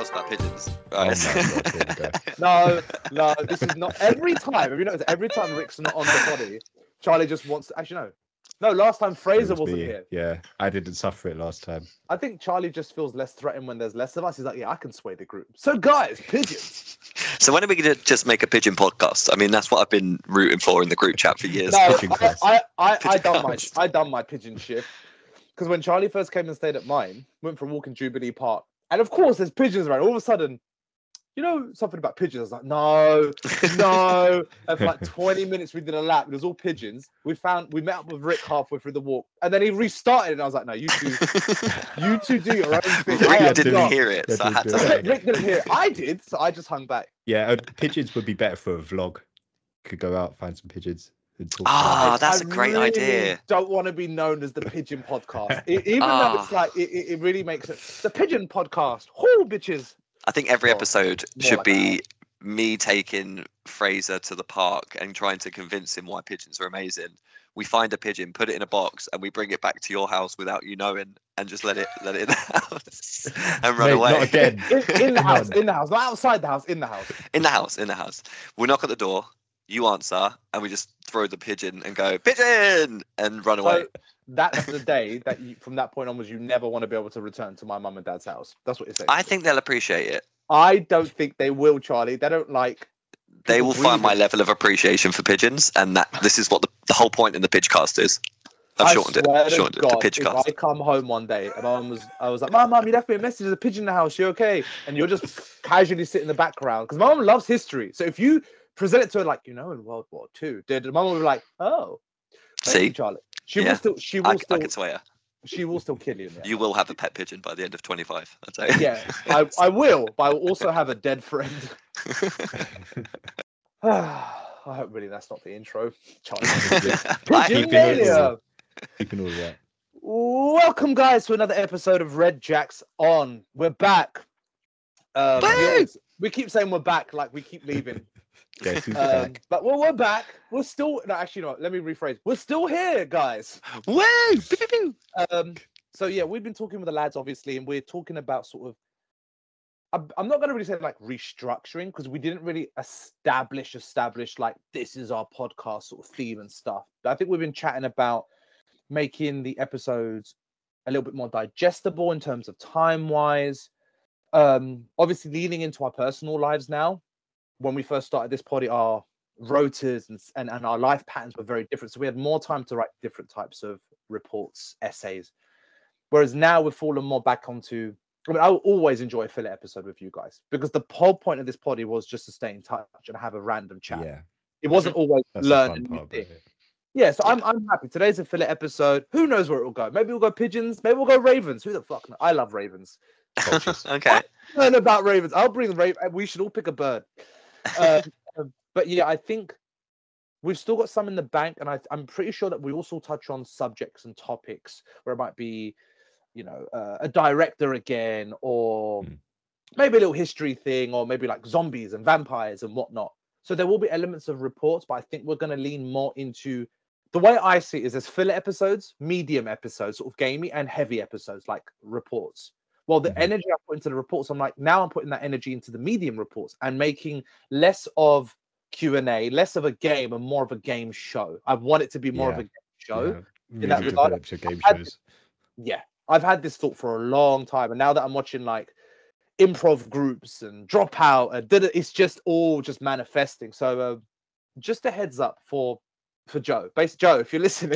else about pigeons. Oh Right. my God, here we go. No, this is not every time. Have you noticed? Every time Rick's not on the body, Charlie just wants. Actually, no. Last time It Fraser was wasn't me. here. Yeah, I didn't suffer it last time. I think Charlie just feels less threatened when there's less of us. He's like, yeah, I can sway the group. So, guys, pigeons. So when are we going to just make a pigeon podcast? I mean, that's what I've been rooting for in the group chat for years. No, Pigeon cast. I done my pigeon shift because when Charlie first came and stayed at mine, went for a walk in Jubilee Park, and of course there's pigeons around. All of a sudden, you know something about pigeons? I was like, no. And for like 20 minutes we did a lap. It was all pigeons. We met up with Rick halfway through the walk, and then he restarted, and I was like, no, you two do your own thing. Rick didn't hear it, so I had to say. Rick didn't hear it. I did, so I just hung back. Yeah, pigeons would be better for a vlog. Could go out, find some pigeons. And talk Ah, about that's a great really idea. Don't want to be known as the pigeon podcast, even though it's like it really makes it the pigeon podcast. Whoo, bitches! I think every episode more should like be me taking Fraser to the park and trying to convince him why pigeons are amazing. We find a pigeon, put it in a box, and we bring it back to your house without you knowing, and just let it in the house and run Mate, away. not again. In the house, not outside the house, in the house. In the house. We knock at the door, you answer, and we just throw the pigeon and go, pigeon, and run away. So that's the day that from that point onwards, you never want to be able to return to my mum and dad's house. That's what you're saying. I think they'll appreciate it. I don't think they will, Charlie. They don't like. They people will find my breathing. level of appreciation for pigeons, and that this is what the whole point in the Pidgecast is. I've I shortened swear it. to Shortened it God, to if Pidgecast. I come home one day and I was like, Mum, you left me a message. There's a pigeon in the house. You okay? And you're just casually sit in the background because my mum loves history. So if you present it to her like, in World War II, the mum will be like, oh, thank See? you, Charlie. She Yeah. will I can sway her. she will still kill you. Yeah. You will have a pet pigeon by the end of 25. I'll tell you. Yeah, I will, but I will also have a dead friend. I hope really that's not the intro. Charlie. Pigeon keeping it Mania. Keeping all that. Welcome, guys, to another episode of Red Jacks On. We're back. We keep saying we're back, like we keep leaving. Guess who's back? But we're back. We're still. No, actually, no. Let me rephrase. We're still here, guys. Woo! Pew, pew, pew. So yeah, we've been talking with the lads, obviously, and we're talking about sort of. I'm not going to really say like restructuring because we didn't really establish like this is our podcast sort of theme and stuff. But I think we've been chatting about making the episodes a little bit more digestible in terms of time wise. Obviously leaning into our personal lives now. When we first started this pod, our rotas and our life patterns were very different. So we had more time to write different types of reports, essays. Whereas now we've fallen more back onto, I will always enjoy a filler episode with you guys because the whole point of this poddy was just to stay in touch and have a random chat. Yeah, It wasn't always that's the learning. fun part about it. Yeah, so I'm happy. Today's a filler episode. Who knows where it will go? Maybe we'll go pigeons. Maybe we'll go ravens. Who the fuck knows? I love ravens. Okay. Learn about ravens. I'll bring the raven. We should all pick a bird. But yeah, I think we've still got some in the bank, and I'm pretty sure that we also touch on subjects and topics where it might be, a director again, or maybe a little history thing, or maybe like zombies and vampires and whatnot. So there will be elements of reports, but I think we're going to lean more into the way I see it is there's filler episodes, medium episodes, sort of gamey, and heavy episodes like reports. Well, the energy I put into the reports, I'm putting that energy into the medium reports and making less of Q&A, less of a game and more of a game show. I want it to be more of a game show. Yeah. In that Moving regard. to game shows. Yeah, I've had this thought for a long time. And now that I'm watching like improv groups and Dropout, it's just all just manifesting. So just a heads up for Joe. Joe, if you're listening,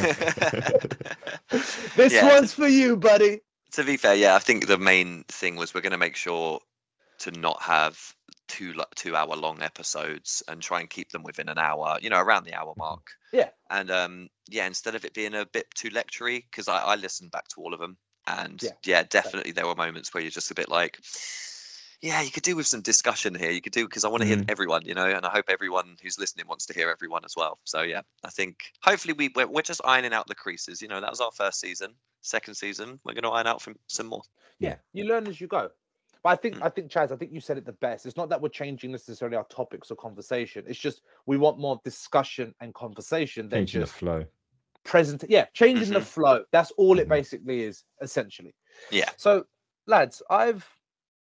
this one's for you, buddy. To be fair, yeah, I think the main thing was we're going to make sure to not have 2-hour long episodes and try and keep them within an hour, around the hour mark. Yeah. And instead of it being a bit too lectury, because I listened back to all of them, and definitely there were moments where you're just a bit like, yeah, you could do with some discussion here. You could do, because I want to hear everyone, and I hope everyone who's listening wants to hear everyone as well. So yeah, I think hopefully we're just ironing out the creases. That was our first season. Second season, we're going to iron out some more. Yeah, you learn as you go. But I think Chaz, I think you said it the best. It's not that we're changing necessarily our topics or conversation. It's just we want more discussion and conversation than Changing just the flow. Changing the flow. That's all it basically is, essentially. Yeah. So, lads,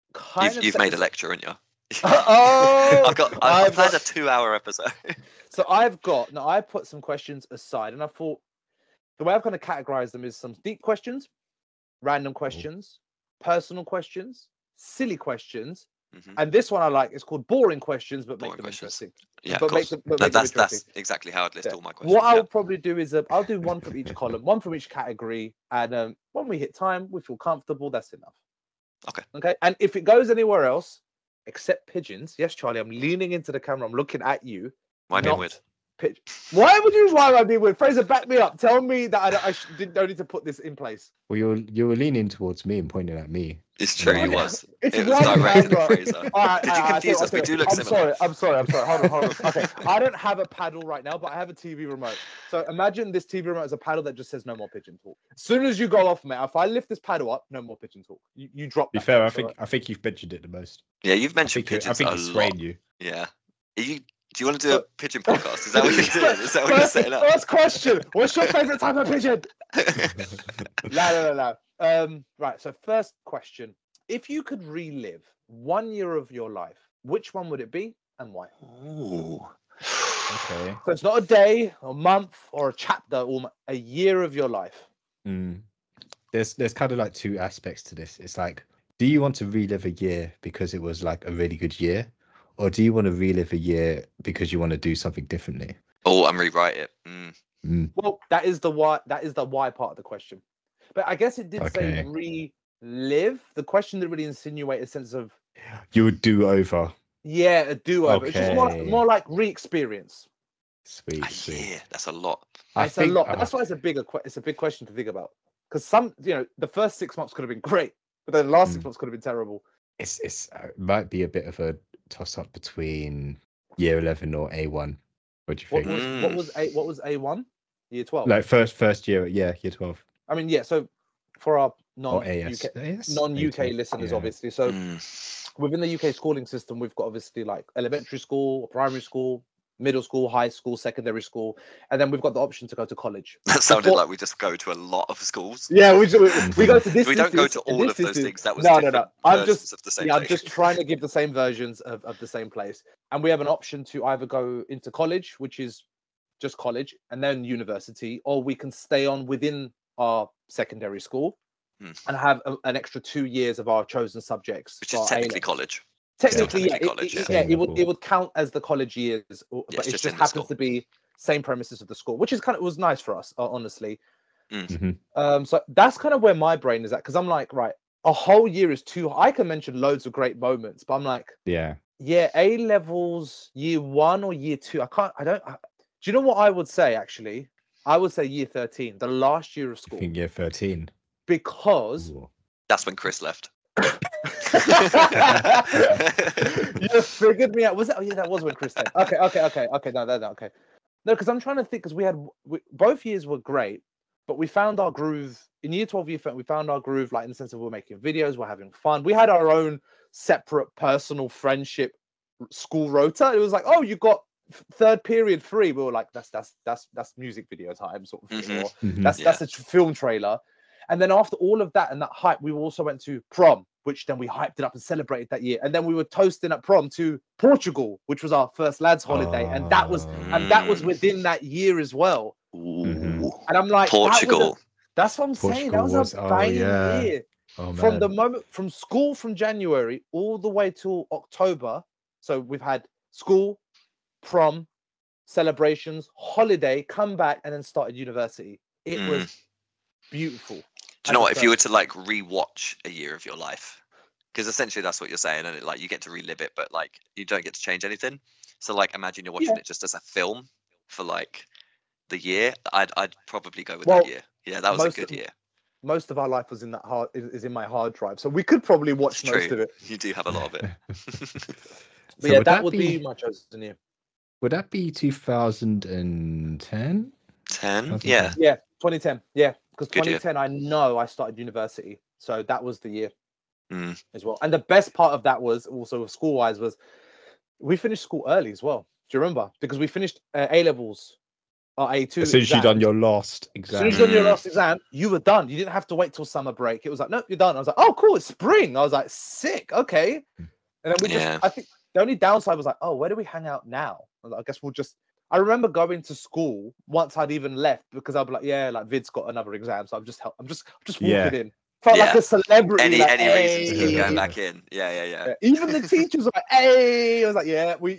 You've made a lecture, haven't you? Oh, I've planned a 2-hour episode. So I put some questions aside, and I thought the way I've kind of categorized them is some deep questions, random questions, personal questions, silly questions, and this one I like. It's called boring questions, but make them interesting. Yeah, of course. That's exactly how I'd list all my questions. What I'll probably do is I'll do one from each column, one from each category, and when we hit time, we feel comfortable. That's enough. Okay. And if it goes anywhere else, except pigeons, yes, Charlie, I'm leaning into the camera. I'm looking at you. Why being weird? Why would you? Why am I being weird? Fraser, back me up. Tell me that I don't need to put this in place. Well, you were leaning towards me and pointing at me. It's true, you was. It was directed at Fraser. Did you confuse us? We do look similar. I'm sorry. Hold on. Okay, I don't have a paddle right now, but I have a TV remote. So imagine this TV remote is a paddle that just says no more pigeon talk. As soon as you go off, mate, if I lift this paddle up, no more pigeon talk. You drop. Be fair, I think you've mentioned it the most. Yeah, you've mentioned pigeons a lot. I think it's swaying you. Yeah. Do you want to do a pigeon podcast? Is that what you're doing? Is that what you're setting up? First question. What's your favourite type of pigeon? No. Right, so first question. If you could relive 1 year of your life, which one would it be and why? Ooh. Okay. So it's not a day, a month, or a chapter, or a year of your life. There's kind of like two aspects to this. It's like, do you want to relive a year because it was like a really good year? Or do you want to relive a year because you want to do something differently? Oh, and rewrite it. Well, that is the why. That is the why part of the question. But I guess it did say relive. The question didn't really insinuate a sense of you would do over. Yeah, a do over. It's just more like re-experience. Sweet. Yeah, that's a lot. It's a lot. That's why it's a big question to think about. Because the first 6 months could have been great, but then the last 6 months could have been terrible. It might be a bit of a toss-up between year 11 or A1. What do you think? What was A1? Year 12. Like first year, year 12. I mean, yeah. So for our non-UK listeners, obviously. So within the UK schooling system, we've got obviously like elementary school, primary school, middle school, high school, secondary school, and then we've got the option to go to college. That sounded like we just go to a lot of schools. Yeah, we go to this. We don't go to all of those things. That was no. I'm just of the same I'm just trying to give the same versions of the same place, and we have an option to either go into college, which is just college, and then university, or we can stay on within our secondary school and have an extra 2 years of our chosen subjects, which is technically college. Technically, it would count as the college years, but it just happens to be same premises of the school, which was nice for us, honestly. So that's kind of where my brain is at, because I'm like, right, a whole year is too. I can mention loads of great moments, but I'm like, yeah, A levels year 1 or year 2. Do you know what I would say? Actually, I would say year 13, the last year of school. I think year 13, because that's when Chris left. You figured me out. Was that? Oh yeah, that was when Chris left. Okay. No, okay. No, because I'm trying to think. Because both years were great, but we found our groove in year 12. We found our groove, like in the sense of we're making videos, we're having fun. We had our own separate personal friendship school rota. It was like, oh, you got third period free. We were like, that's music video time, sort of thing, or that's a film trailer. And then after all of that and that hype, we also went to prom, which then we hyped it up and celebrated that year. And then we were toasting at prom to Portugal, which was our first lads holiday, and that was within that year as well. And I'm like, Portugal. That's what I'm saying. That was a banging year. From school from January all the way till October. So we've had school, prom, celebrations, holiday, come back, and then started university. It was beautiful. Do you know what? If you were to like rewatch a year of your life, because essentially that's what you're saying, and you get to relive it, but like you don't get to change anything. So like imagine you're watching it just as a film for like the year. I'd probably go with that year. Yeah, that was a good year. Most of our life was in that is in my hard drive, so we could probably watch most of it. You do have a lot of it. But yeah, that would be my chosen year. Would that be 2010? 10? Yeah. Yeah, 2010. Yeah, because 2010, I know I started university, so that was the year as well. And the best part of that was also school-wise was we finished school early as well. Do you remember? Because we finished A levels A2. As soon as you've done your last exam. As soon as you've done your last exam, you were done. You didn't have to wait till summer break. It was like, nope, you're done. I was like, oh, cool, it's spring. I was like, sick, okay. And then we just, I think the only downside was like, oh, where do we hang out now? I was like, I guess we'll just. I remember going to school once I'd even left because I'd be like, yeah, like Vid's got another exam, so I'm just walking in. Felt like a celebrity. Any reason to keep going back in? Yeah. Even the teachers were like, "Hey," I was like, "Yeah, we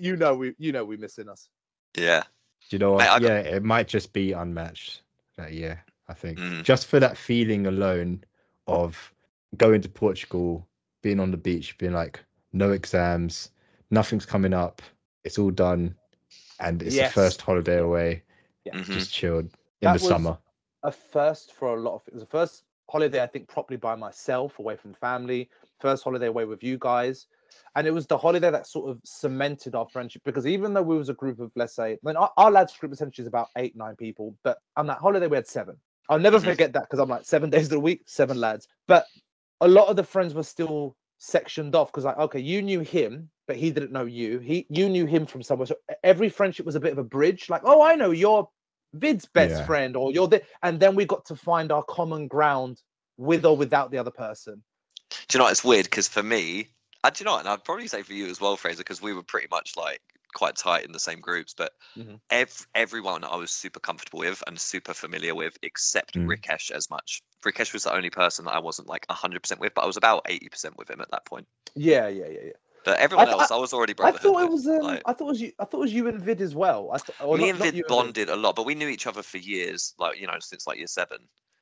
missing us." Yeah. Do you know what? Mate, it might just be unmatched that year. I think just for that feeling alone of going to Portugal, being on the beach, being like, no exams, nothing's coming up, it's all done, and it's the first holiday away. Yeah, just chilled in the summer. A first for a lot of it. It was the first holiday I think properly by myself, away from family, first holiday away with you guys, and it was the holiday that sort of cemented our friendship, because even though we was a group of, let's say, our lads group essentially is about 8-9 people, but on that holiday we had 7. I'll never forget that, because I'm like 7 days of the week, 7 lads, but a lot of the friends were still sectioned off because, like, okay, you knew him but he didn't know you, you knew him from somewhere, so every friendship was a bit of a bridge, like, oh, I know your Vid's best friend, or you're there, and then we got to find our common ground with or without the other person. Do you know what? It's weird because for me, do you know what? And I'd probably say for you as well, Fraser, because we were pretty much like quite tight in the same groups. But everyone I was super comfortable with and super familiar with, except Rikesh as much. Rikesh was the only person that I wasn't like 100% with, but I was about 80% with him at that point. Yeah. But everyone else, I was already brotherhood. I thought it was I thought it was you and Vid as well. Me and Vid bonded a lot, but we knew each other for years, like, you know, since like year 7.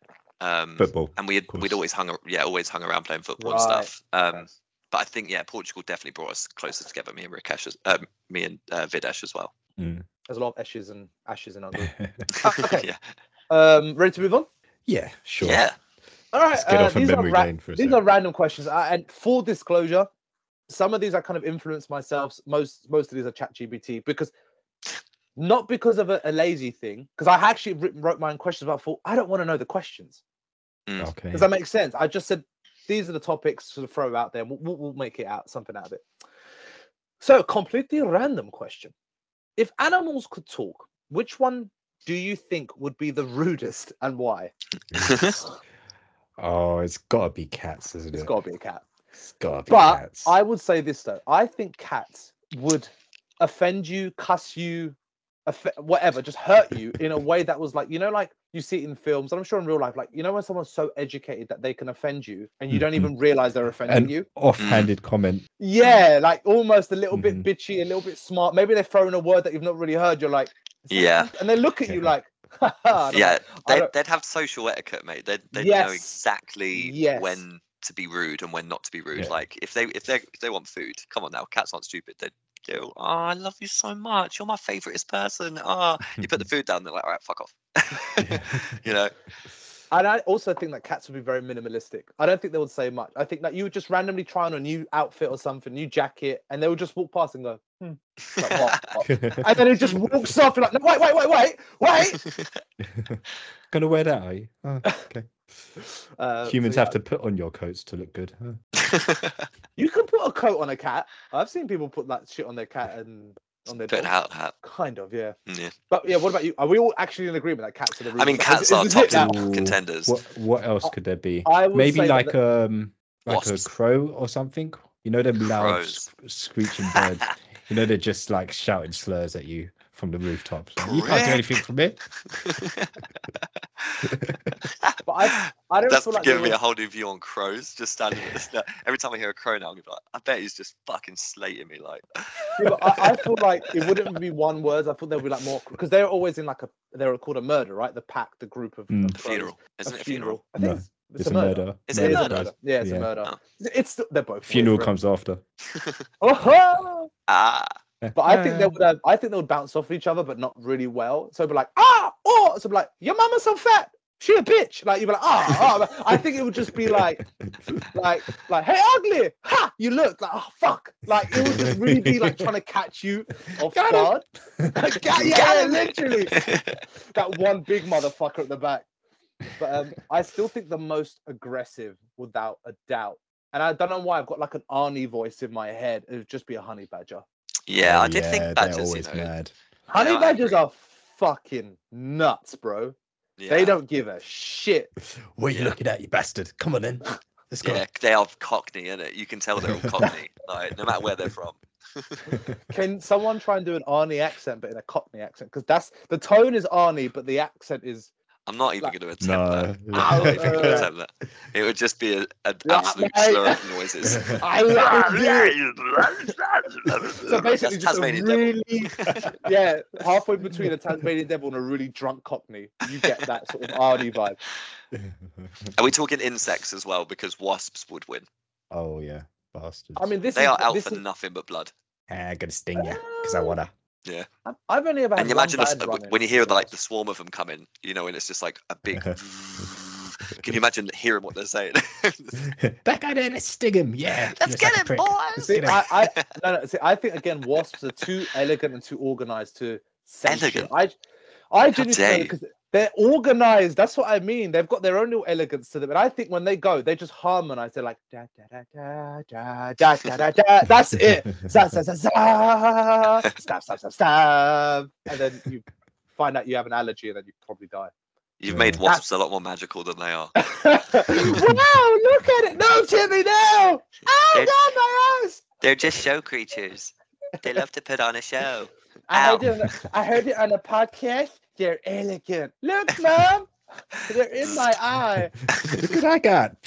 Football, and we'd always hung around playing football and stuff. But I think Portugal definitely brought us closer together. Me and Rikesh, me and Videsh as well. There's a lot of ashes in our group. Okay. Ready to move on? Yeah, sure. Yeah. All right. These are random questions. And full disclosure, some of these I kind of influenced myself. Most of these are ChatGPT, not because of a lazy thing, because I actually wrote my own questions, but I thought I don't want to know the questions. Okay. Does that make sense? I just said these are the topics to throw out there. We'll make something out of it. So, completely random question: if animals could talk, which one do you think would be the rudest and why? Oh, it's got to be cats, isn't it? It's got to be a cat. It's got to be cats. I would say this though: I think cats would offend you, cuss you, whatever, just hurt you in a way that was like, you know, like you see it in films, and I'm sure in real life, like, you know, when someone's so educated that they can offend you and you don't even realize they're offending you. Offhanded comment. Yeah, like almost a little bit bitchy, a little bit smart. Maybe they're throwing a word that you've not really heard. You're like, and they look at you like, they'd have social etiquette, mate. They'd know exactly when to be rude and when not to be rude. Yeah. Like if they want food, come on now, cats aren't stupid. They'd go, oh, I love you so much, you're my favoriteest person. You put the food down, they're like, all right, fuck off. You know. And I also think that cats would be very minimalistic. I don't think they would say much. I think that you would just randomly try on a new outfit or something, new jacket, and they would just walk past and go, like, what? And then it just walks off. You're like, no, wait. Gonna wear that, are you? Oh, okay. Humans have to put on your coats to look good. Huh? You can put a coat on a cat. I've seen people put that shit on their cat and on their dog. Hat. Kind of, yeah. But yeah, what about you? Are we all actually in agreement that cats are the reason? I mean, cats are top contenders. What else could there be? Maybe like a crow or something. You know them loud screeching birds. You know, they're just like shouting slurs at you from the rooftops. Like, you can't do anything from me. But I don't. That's feel like giving me a whole new view on crows. Just standing every time I hear a crow now, I'm like, I bet he's just fucking slating me. Like, yeah, but I feel like it wouldn't be one word. I thought there'd be like more, because they're always in like they're called a murder, right? The pack, the group of funeral. Isn't it a funeral? I think it's a murder. Is it a murder? Yeah, it's a murder. Oh. It's they're both. Funeral comes after. But I think they would bounce off each other, but not really well. So it'd be like, so it'd be like, your mama's so fat, she a bitch. Like you'd be like, I think it would just be like, hey, ugly, ha, you look like, oh fuck, like it would just really be like trying to catch you off guard. Yeah, literally, that one big motherfucker at the back. But I still think the most aggressive, without a doubt, and I don't know why I've got like an Arnie voice in my head. It would just be a honey badger. Yeah, I did think badgers. Mad. Honey badgers are fucking nuts, bro. Yeah. They don't give a shit. What are you looking at, you bastard? Come on in. Let's go. Yeah, they are Cockney, innit? You can tell they're all Cockney, like, no matter where they're from. Can someone try and do an Arnie accent, but in a Cockney accent? Because that's the tone is Arnie, but the accent is. I'm not even going to attempt that. I'm not even going to attempt that. It would just be an absolute slur of noises. So basically, that's just Tasmanian really, yeah, halfway between a Tasmanian devil and a really drunk Cockney, you get that sort of Arnie vibe. Are we talking insects as well? Because wasps would win. Oh yeah, bastards. I mean, they are out for nothing but blood. I'm gonna sting you because I wanna. Yeah, I've only ever. And you imagine when you hear like the swarm of them coming, you know, and it's just like a big. Can you imagine hearing what they're saying? That guy there, let's sting him. Yeah, let's get him, boys. See, I think again, wasps are too elegant and too organized to. Elegant. I genuinely because they're organized. That's what I mean. They've got their own little elegance to them, and I think when they go, they just harmonize. They're like da da da da da da da da. That's it. Stab, stab, stab, stab, stab, stab, stab, and then you find out you have an allergy, and then you probably die. You've made wasps a lot more magical than they are. Wow! Look at it. No, Timmy, no! Oh God, my eyes! They're just show creatures. They love to put on a show. I heard it on a podcast. They're elegant. Look, Mom. They're in my eye. Look what I got.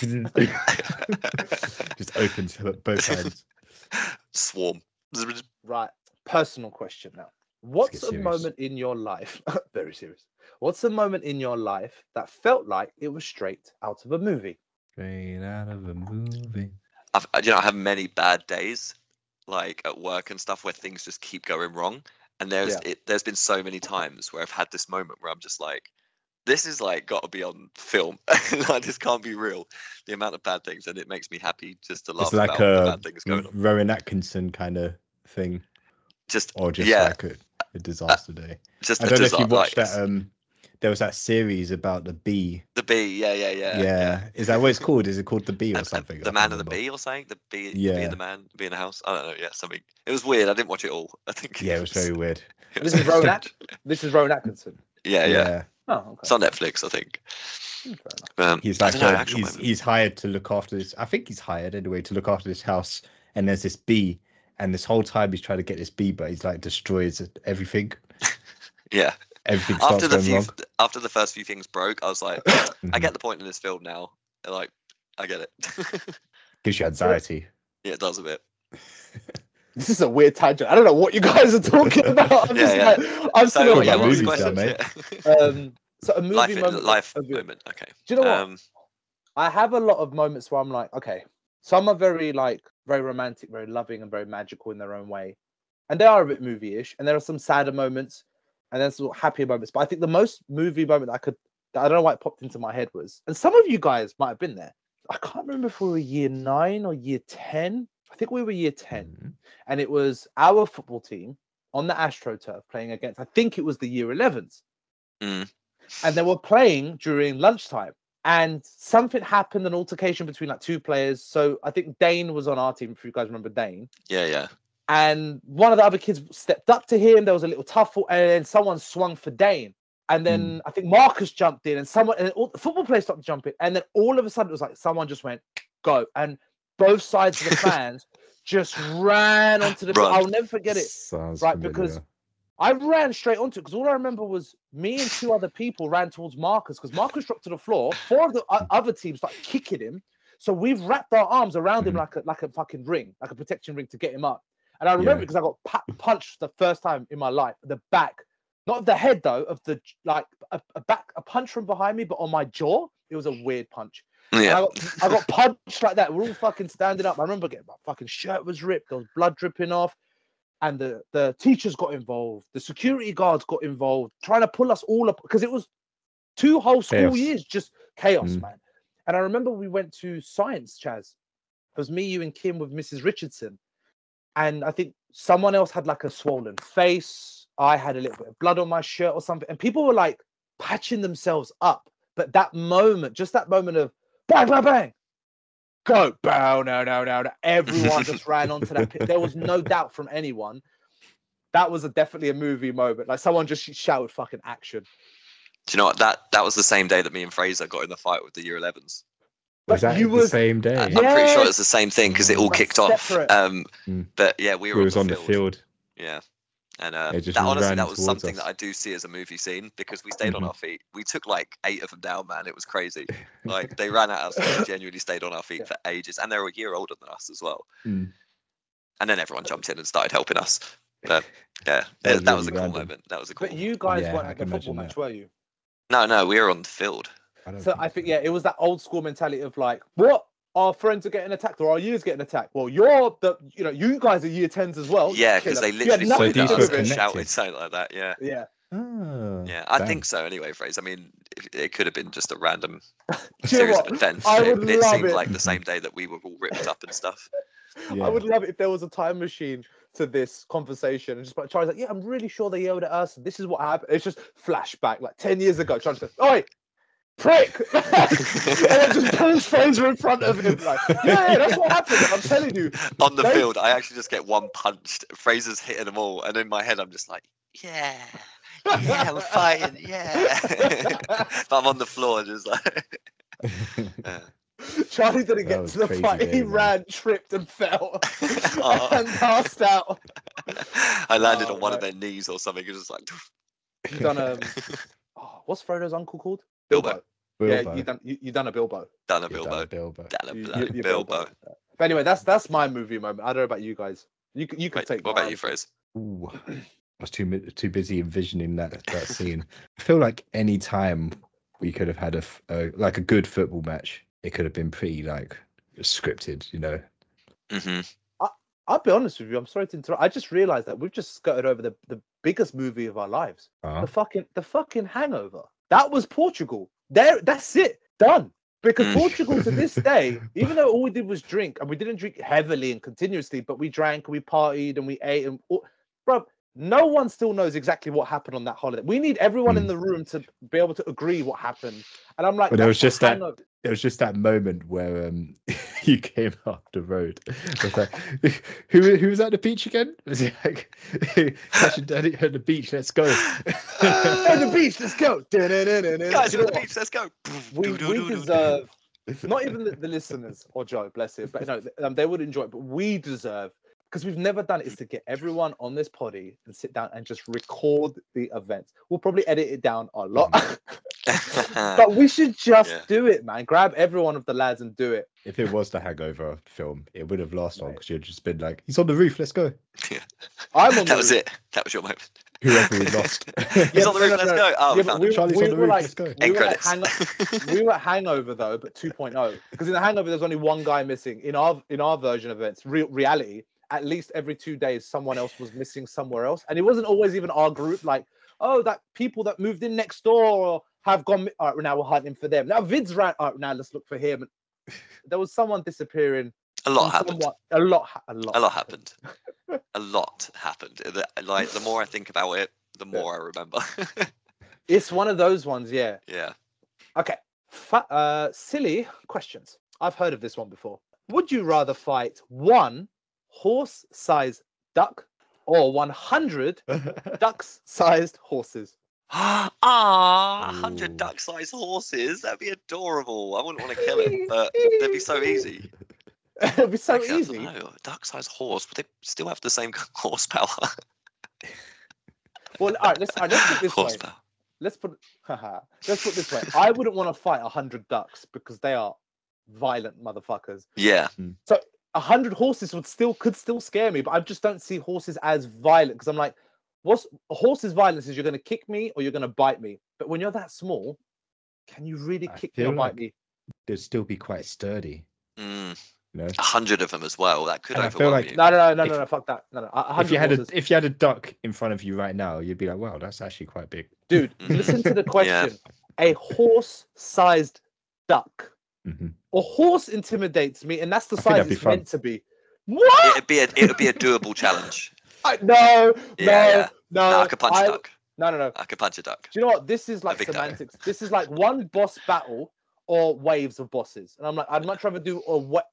Just opens both sides. Swarm. Right. Personal question now. What's a moment in your life? Very serious. What's a moment in your life that felt like it was straight out of a movie? Straight out of a movie. I have many bad days, like at work and stuff, where things just keep going wrong. And there's been so many times where I've had this moment where I'm just like, this is like got to be on film. Like, this can't be real. The amount of bad things, and it makes me happy just to laugh about the bad things going on. Rowan Atkinson kind of thing. Like a disaster day. Just I don't know if you watched that. There was that series about the bee. The bee, yeah. Is that what it's called? Is it called The Bee or something? The Man and the Bee or something? The Bee, the Bee and the Man, the Bee in the House. I don't know. Yeah, something. It was weird. I didn't watch it all. I think. Yeah, it was very weird. This is Rowan Atkinson. Yeah. Oh, okay. It's on Netflix, I think. He's like he's hired to look after this. I think he's hired anyway to look after this house. And there's this bee, and this whole time he's trying to get this bee, but he's like destroys everything. Yeah. Everything after the first few things broke, I was like, I get the point in this film now. Like, I get it. Gives you anxiety. Yeah, it does a bit. This is a weird tangent. I don't know what you guys are talking about. I'm still what was the question? So a movie life moment. Okay. Do you know what? I have a lot of moments where I'm like, okay, some are very romantic, very loving, and very magical in their own way, and they are a bit movie-ish. And there are some sadder moments. And then some happier moments. But I think the most movie moment I don't know why it popped into my head was, and some of you guys might have been there. I can't remember if we were year 9 or year 10. I think we were year 10. Mm-hmm. And it was our football team on the AstroTurf playing against, I think it was the year 11s. Mm. And they were playing during lunchtime. And something happened, an altercation between like two players. So I think Dane was on our team, if you guys remember Dane. Yeah. And one of the other kids stepped up to him. There was a little tussle, and then someone swung for Dane. And then I think Marcus jumped in, and all the football players started jumping. And then all of a sudden, it was like someone just went, go. And both sides of the fans just ran onto the field. I'll never forget it. Because I ran straight onto it, because all I remember was me and 2 other people ran towards Marcus, because Marcus dropped to the floor. 4 of the other teams started kicking him. So we've wrapped our arms around him like a fucking ring, like a protection ring to get him up. And I remember because I got punched the first time in my life, the back, not of the head though, of the a punch from behind me, but on my jaw. It was a weird punch. Yeah. I got punched like that. We're all fucking standing up. I remember getting my fucking shirt was ripped. There was blood dripping off, and the teachers got involved. The security guards got involved, trying to pull us all up, because it was 2 whole school years just chaos, man. And I remember we went to science, Chaz. It was me, you, and Kim with Mrs. Richardson. And I think someone else had like a swollen face. I had a little bit of blood on my shirt or something. And people were like patching themselves up. But that moment, just that moment of bang, bang, bang, go, bow, no. Everyone just ran onto that pit. There was no doubt from anyone. that was definitely a movie moment. Like someone just shouted fucking action. Do you know what? That was the same day that me and Fraser got in the fight with the Year 11s. Was that the same day? I'm pretty sure it's the same thing because it all kicked separate. Off. But yeah, we were on the field. Yeah. And that honestly, that was something that I do see as a movie scene because we stayed on our feet. We took like 8 of them down, man. It was crazy. Like they ran at us and we genuinely stayed on our feet for ages. And they were a year older than us as well. And then everyone jumped in and started helping us. But yeah, that was a cool moment. That was a cool But you guys weren't at the football match, were you? No, we were on the field. I think it was that old school mentality of like, what? Our friends are getting attacked, or our years getting attacked. Well, you guys are year 10s as well. Yeah, because they literally shouted something like that. Yeah. Yeah. Yeah, I think so. Anyway, Fraser. I mean, it could have been just a random series of events. It seemed like the same day that we were all ripped up and stuff. Yeah. I would love it if there was a time machine to this conversation and just like Charlie's like, yeah, I'm really sure they yelled at us. This is what happened. It's just flashback, like 10 years ago. Charlie said, "Oi, prick!" And then just pulls Fraser in front of him. Like, yeah, that's what happened. I'm telling you. On the field, I actually just get one punched. Fraser's hitting them all, and in my head, I'm just like, yeah, we're fighting, yeah. But I'm on the floor, just like. Charlie didn't get to the fight. He ran, tripped, and fell, and passed out. I landed on one of their knees or something. It was just like. You done what's Frodo's uncle called? Bilbo. Yeah, you done a Bilbo. Done a Bilbo. Bilbo. But anyway, that's my movie moment. I don't know about you guys. You can take. What about you, Fraser? Ooh, I was too busy envisioning that scene. I feel like any time we could have had a good football match, it could have been pretty like scripted, you know. I'll be honest with you. I'm sorry to interrupt. I just realized that we've just skirted over the biggest movie of our lives. The fucking Hangover. That was Portugal. That's it. Done. Because Portugal to this day, even though all we did was drink, and we didn't drink heavily and continuously, but we drank, and we partied, and we ate, and bro, no one still knows exactly what happened on that holiday. We need everyone in the room to be able to agree what happened. And I'm like, but there was just that moment where you came off the road. It was like, who was at the beach again? Was he like, catching Daddy at the beach? Let's go. At the beach, let's go. Guys, at the beach, let's go. We deserve, not even the listeners or Joe, bless him, but no, they would enjoy it. But we deserve. Because we've never done it, is to get everyone on this poddy and sit down and just record the events. We'll probably edit it down a lot. But we should just do it, man. Grab every one of the lads and do it. If it was the Hangover film, it would have lasted on because you'd just been like, he's on the roof, let's go. Yeah. I'm on that was it. That was your moment. Whoever we lost. He's on the roof, let's go. Oh, Charlie's on the roof, let's go. We were at Hangover though, but 2.0. Because in the Hangover, there's only one guy missing. In our version of events, reality, at least every 2 days, someone else was missing somewhere else. And it wasn't always even our group, like, oh, that people that moved in next door or have gone, all right, now we're hunting for them. Now Vid's ran, all right, now let's look for him. There was someone disappearing. A lot happened. A lot happened. A lot happened. Like, the more I think about it, the more I remember. It's one of those ones, yeah. Yeah. Okay. Silly questions. I've heard of this one before. Would you rather fight one horse-sized duck or 100 duck-sized horses? 100 duck-sized horses? That'd be adorable. I wouldn't want to kill him, but they'd be so easy. It'd be so easy. I don't know. A duck-sized horse, would they still have the same horsepower? Well, all right, let's put it this way. Let's put it this way. I wouldn't want to fight 100 ducks because they are violent motherfuckers. Yeah. So 100 horses could still scare me, but I just don't see horses as violent because I'm like, a horse's violence is you're going to kick me or you're going to bite me. But when you're that small, can you really kick me or bite me? They'd still be quite sturdy. You know? 100 of them as well. That could overwhelm you. No, fuck that. No. If you had a duck in front of you right now, you'd be like, wow, that's actually quite big. Dude, listen to the question. Yeah. A horse-sized duck. A horse intimidates me, and that's the size it's meant to be. What? It'd be a doable challenge. No. I could punch a duck. No. I could punch a duck. Do you know what? This is like semantics. Duck. This is like one boss battle or waves of bosses. And I'm like, I'd much rather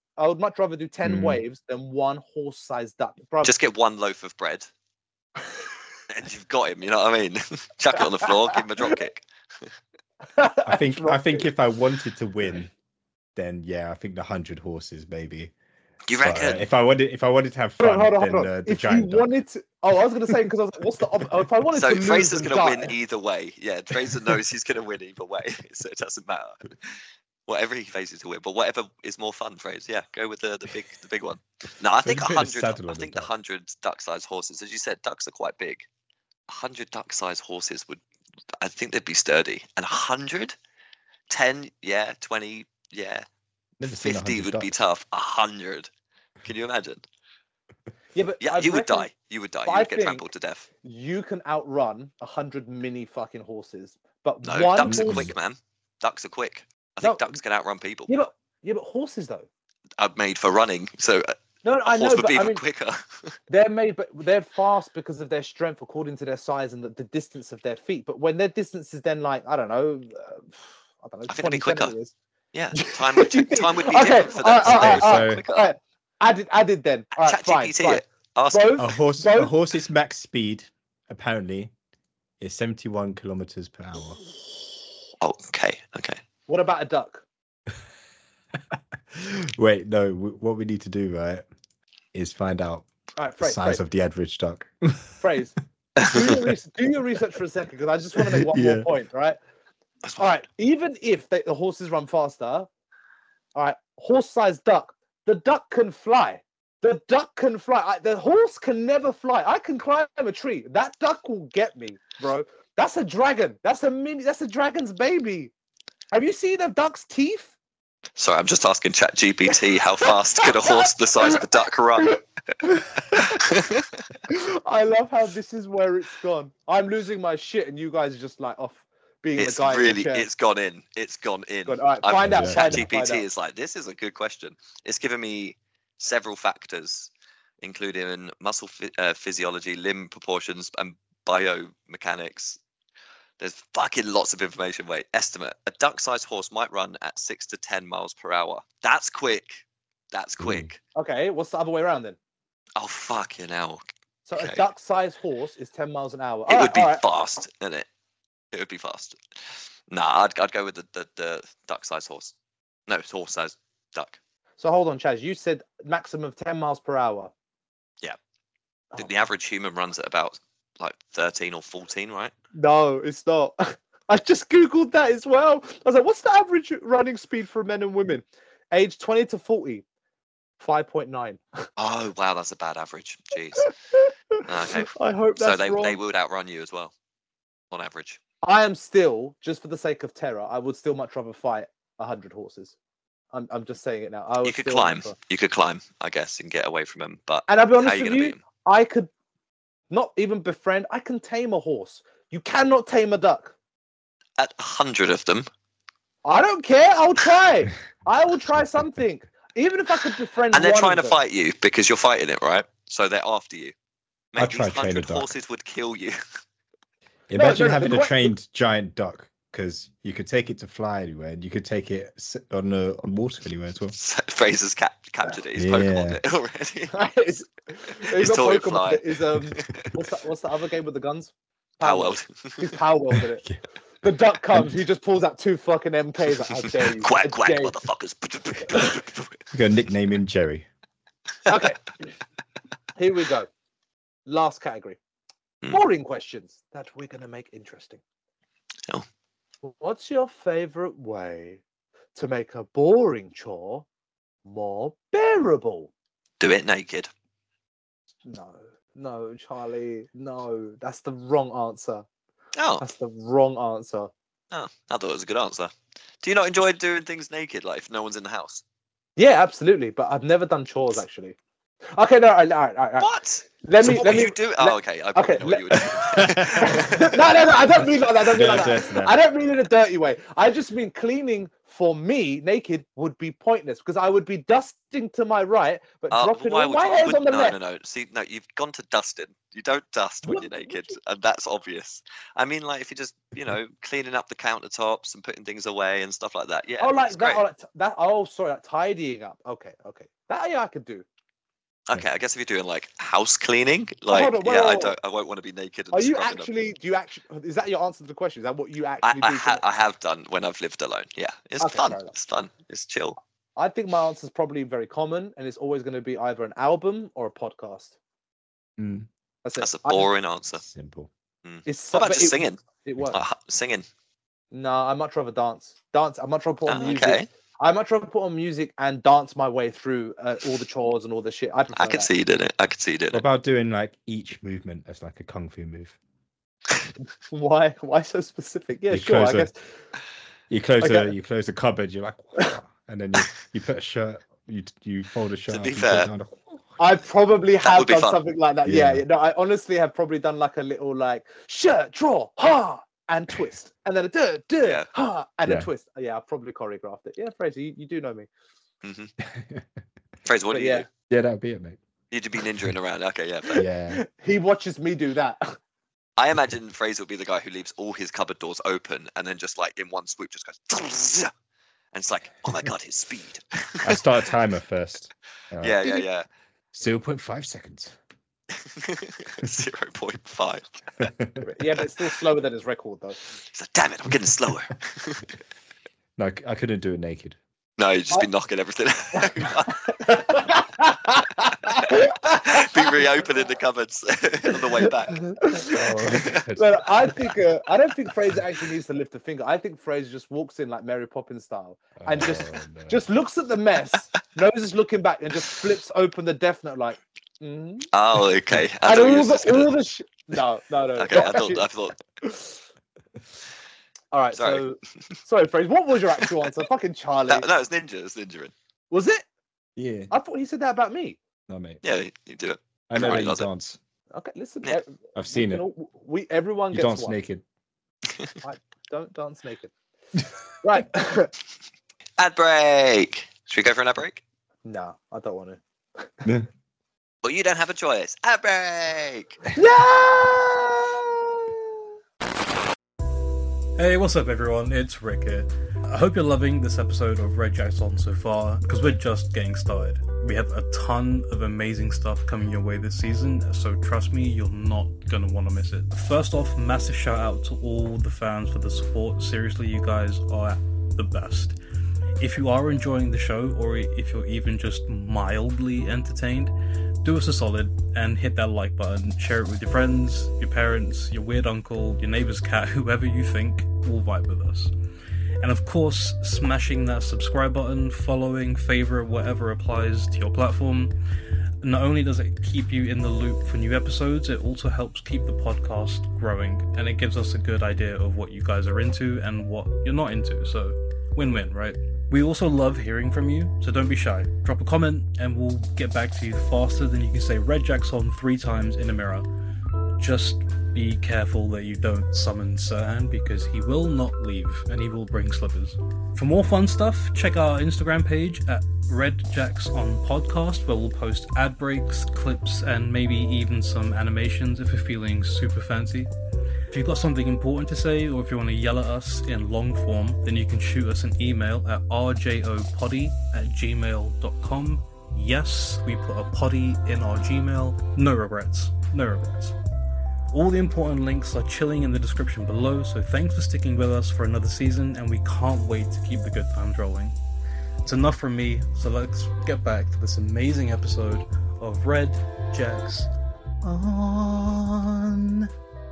do 10 waves than one horse-sized duck. Bro, just get one loaf of bread. and you've got him. You know what I mean? Chuck it on the floor, give him a drop kick. I think if I wanted to win, then I think the 100 horses maybe. You reckon? But, if I wanted to have fun, hold then on. The if giant you wanted to, I was going to say because I was like, what's the if I wanted so to lose, Fraser's going to win either way. Yeah, Fraser knows he's going to win either way, so it doesn't matter. Whatever he faces to win, but whatever is more fun, Fraser. Yeah, go with the big one. No, I think 100. I think the 100 duck-sized horses, as you said, ducks are quite big. 100 duck-sized horses I think they'd be sturdy. And 100, 10, 20, 50 would be tough. 100. Can you imagine? Yeah, but you would die. You would die. You would get trampled to death. You can outrun 100 mini fucking horses, but no, ducks are quick, man. Ducks are quick. I think ducks can outrun people. Yeah, but horses though are made for running, so I know, would be even quicker. They're made, but they're fast because of their strength, according to their size and the distance of their feet. But when their distance is then like I don't know, I think it'd be quicker. Yeah, time would be different for them. So added then. All right, fine. Ask a horse's max speed apparently is 71 kilometers per hour. Okay. What about a duck? Wait, no. What we need to do, right, is find out the size of the average duck. Phrase. Do your research for a second, because I just want to make one more point, right? All right. Even if the horses run faster, all right, horse-sized duck, the duck can fly. The duck can fly. The horse can never fly. I can climb a tree. That duck will get me, bro. That's a dragon. That's a dragon's baby. Have you seen a duck's teeth? Sorry, I'm just asking ChatGPT how fast could a horse the size of a duck run? I love how this is where it's gone. I'm losing my shit, and you guys are just like off being the guy. It's gone in. It's gone in. All right, find out. ChatGPT is like, this is a good question. It's given me several factors, including muscle physiology, limb proportions, and biomechanics. There's fucking lots of information. Wait, estimate. A duck-sized horse might run at 6 to 10 miles per hour. That's quick. Okay, what's the other way around then? Oh, fucking hell. So a duck-sized horse is 10 miles an hour. It would be fast, isn't it? It would be fast. Nah, I'd go with the duck-sized horse. No, it's horse-sized duck. So hold on, Chaz. You said maximum of 10 miles per hour. Yeah. The average human runs at about like 13 or 14, right? No, it's not. I just Googled that as well. I was like, what's the average running speed for men and women? Age 20 to 40, 5.9. Oh, wow, that's a bad average. Jeez. Okay. I hope that's wrong. So they would outrun you as well, on average. I am still, just for the sake of terror, I would still much rather fight 100 horses. I'm just saying it now. You could climb. You could climb, I guess, and get away from them. But and I'll be honest with you, I could not even befriend. I can tame a horse. You cannot tame a duck. At 100 of them. I don't care. I'll try. I will try something. Even if I could befriend. And they're trying to fight you because you're fighting it, right? So they're after you. Maybe 100 horses would kill you. Imagine having a trained giant duck, because you could take it to fly anywhere, and you could take it on water anywhere as well. Fraser's captured it. He's Pokemon it already. He's toy fly. What's the other game with the guns? Power World. He's Power World in it. The duck comes, he just pulls out 2 fucking MKs. Like, I dare you. Quack, quack, motherfuckers. We're going to nickname him Jerry. Okay. Here we go. Last category. Boring questions that we're going to make interesting. Oh. What's your favorite way to make a boring chore more bearable? Do it naked. No, Charlie. No, that's the wrong answer. Oh. That's the wrong answer. Oh, I thought it was a good answer. Do you not enjoy doing things naked, like if no one's in the house? Yeah, absolutely. But I've never done chores, actually. Okay, no, all right. What? Let me you do. Oh, okay. I probably know what you would do. No, I don't mean like that. I don't mean in a dirty way. I just mean cleaning for me naked would be pointless, because I would be dusting to my right, but dropping all my hairs on the left. No. See, no, you've gone to dusting. You don't dust when you're naked, and that's obvious. I mean, like if you're just, cleaning up the countertops and putting things away and stuff like that. Yeah. Oh, like that. Oh, sorry, like tidying up. Okay. That I could do. Okay, I guess if you're doing like house cleaning, like I won't want to be naked. Are you actually? Do you actually? Is that your answer to the question? Is that what you actually do? I have done when I've lived alone. Yeah, it's fun. It's fun. It's chill. I think my answer is probably very common, and it's always going to be either an album or a podcast. That's a boring answer. Simple. It's what about just singing? It works. Singing. No, I much rather dance. I'd much rather put on music. Okay. I much rather put on music and dance my way through all the chores and all the shit. I can see you doing it. What about doing like each movement as like a kung fu move? Why so specific? Yeah, sure. I guess you close the cupboard. You're like, and then you put a shirt. You fold a shirt. To be fair, I probably have done something like that. Yeah. No, I honestly have probably done like a little like shirt draw, and twist, and then a and a twist. Yeah, I probably choreographed it. Yeah, Fraser, you do know me. Fraser, what do you do? Yeah, that would be it, mate. You'd be ninjaing around. Okay, yeah. Fair. Yeah. He watches me do that. I imagine Fraser will be the guy who leaves all his cupboard doors open and then just like in one swoop just goes, and it's like, oh my god, his speed. I start a timer first. Yeah. 0.5 seconds. 0.5. Yeah, but it's still slower than his record, though. He's like, damn it, I'm getting slower. No, I couldn't do it naked. No, you'd just be knocking everything out. Be reopening the cupboards on the way back. But I don't think Fraser actually needs to lift a finger. I think Fraser just walks in like Mary Poppins style and just looks at the mess, knows is looking back, and just flips open the Death Note like. Oh, okay. No. Okay, I thought. All right. Sorry, Fraser. What was your actual answer? Fucking Charlie. No, it's Ninja. It's Ninja. Was it? Yeah. I thought he said that about me. No, mate. Yeah, you do it. I know that you dance. Okay, listen. Yeah. I've seen it. Everyone gets dance one. naked. Don't dance naked. Right. Ad break. Should we go for an ad break? No, I don't want to. Well, you don't have a choice. Ad break. Hey, what's up everyone? It's Rick here. I hope you're loving this episode of Red Jacks On so far, because we're just getting started. We have a ton of amazing stuff coming your way this season, so trust me, you're not going to want to miss it. First off, massive shout out to all the fans for the support. Seriously, you guys are the best. If you are enjoying the show, or if you're even just mildly entertained, do us a solid and hit that like button, share it with your friends, your parents, your weird uncle, your neighbor's cat, whoever you think will vibe with us. And of course, smashing that subscribe button, following, favorite, whatever applies to your platform. Not only does it keep you in the loop for new episodes, it also helps keep the podcast growing, and it gives us a good idea of what you guys are into and what you're not into, so win-win, right? We also love hearing from you, so don't be shy. Drop a comment and we'll get back to you faster than you can say Red Jacks On 3 times in a mirror. Just be careful that you don't summon Sirhan, because he will not leave and he will bring slippers. For more fun stuff, check our Instagram page at Red Jacks On Podcast, where we'll post ad breaks, clips, and maybe even some animations if you're feeling super fancy. If you've got something important to say, or if you want to yell at us in long form, then you can shoot us an email at rjopoddy@gmail.com. Yes, we put a poddy in our Gmail. No regrets. No regrets. All the important links are chilling in the description below, so thanks for sticking with us for another season, and we can't wait to keep the good times rolling. It's enough from me, so let's get back to this amazing episode of Red Jacks On.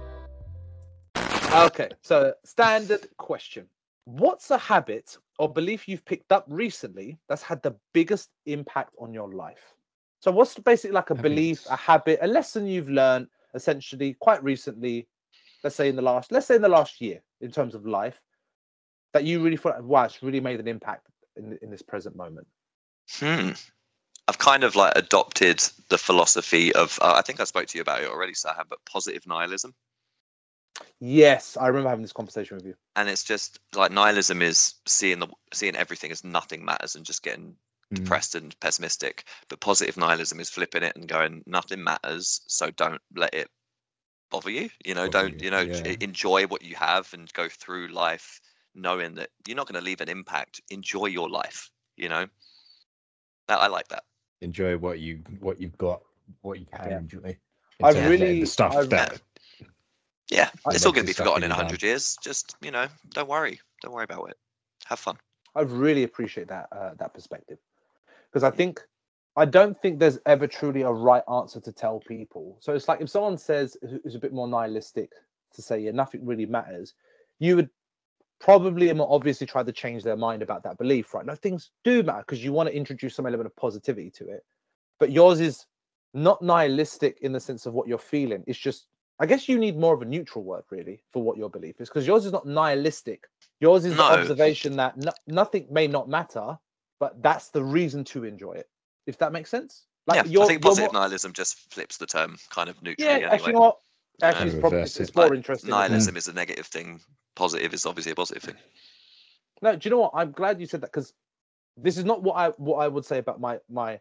Okay, so standard question. What's a habit or belief you've picked up recently that's had the biggest impact on your life? So what's basically like a belief, a habit, a lesson you've learned essentially quite recently, let's say in the last year in terms of life, that you really thought, wow, it's really made an impact in this present moment? I've kind of like adopted the philosophy of, I think I spoke to you about it already, Sirhan, but positive nihilism. Yes, I remember having this conversation with you. And it's just like nihilism is seeing everything as nothing matters and just getting depressed and pessimistic. But positive nihilism is flipping it and going, nothing matters, so don't let it bother you. Enjoy what you have and go through life knowing that you're not going to leave an impact. Enjoy your life. I like that. enjoy what you've got, what you can enjoy. I really the stuff that. Yeah, it's all going to be forgotten in 100 years. Just don't worry about it. Have fun. I really appreciate that that perspective, because I don't think there's ever truly a right answer to tell people. So it's like if someone says who's a bit more nihilistic to say, yeah, nothing really matters, you would probably more obviously try to change their mind about that belief, right? No, things do matter because you want to introduce some element of positivity to it. But yours is not nihilistic in the sense of what you're feeling. It's just, I guess you need more of a neutral word really for what your belief is, because yours is not nihilistic. Yours is the observation that nothing may not matter, but that's the reason to enjoy it. If that makes sense. Like I think positive nihilism just flips the term kind of neutrally. Yeah, actually, what? Actually, it's more interesting. Nihilism is a negative thing. Positive is obviously a positive thing. No, do you know what? I'm glad you said that, because this is not what I would say about my my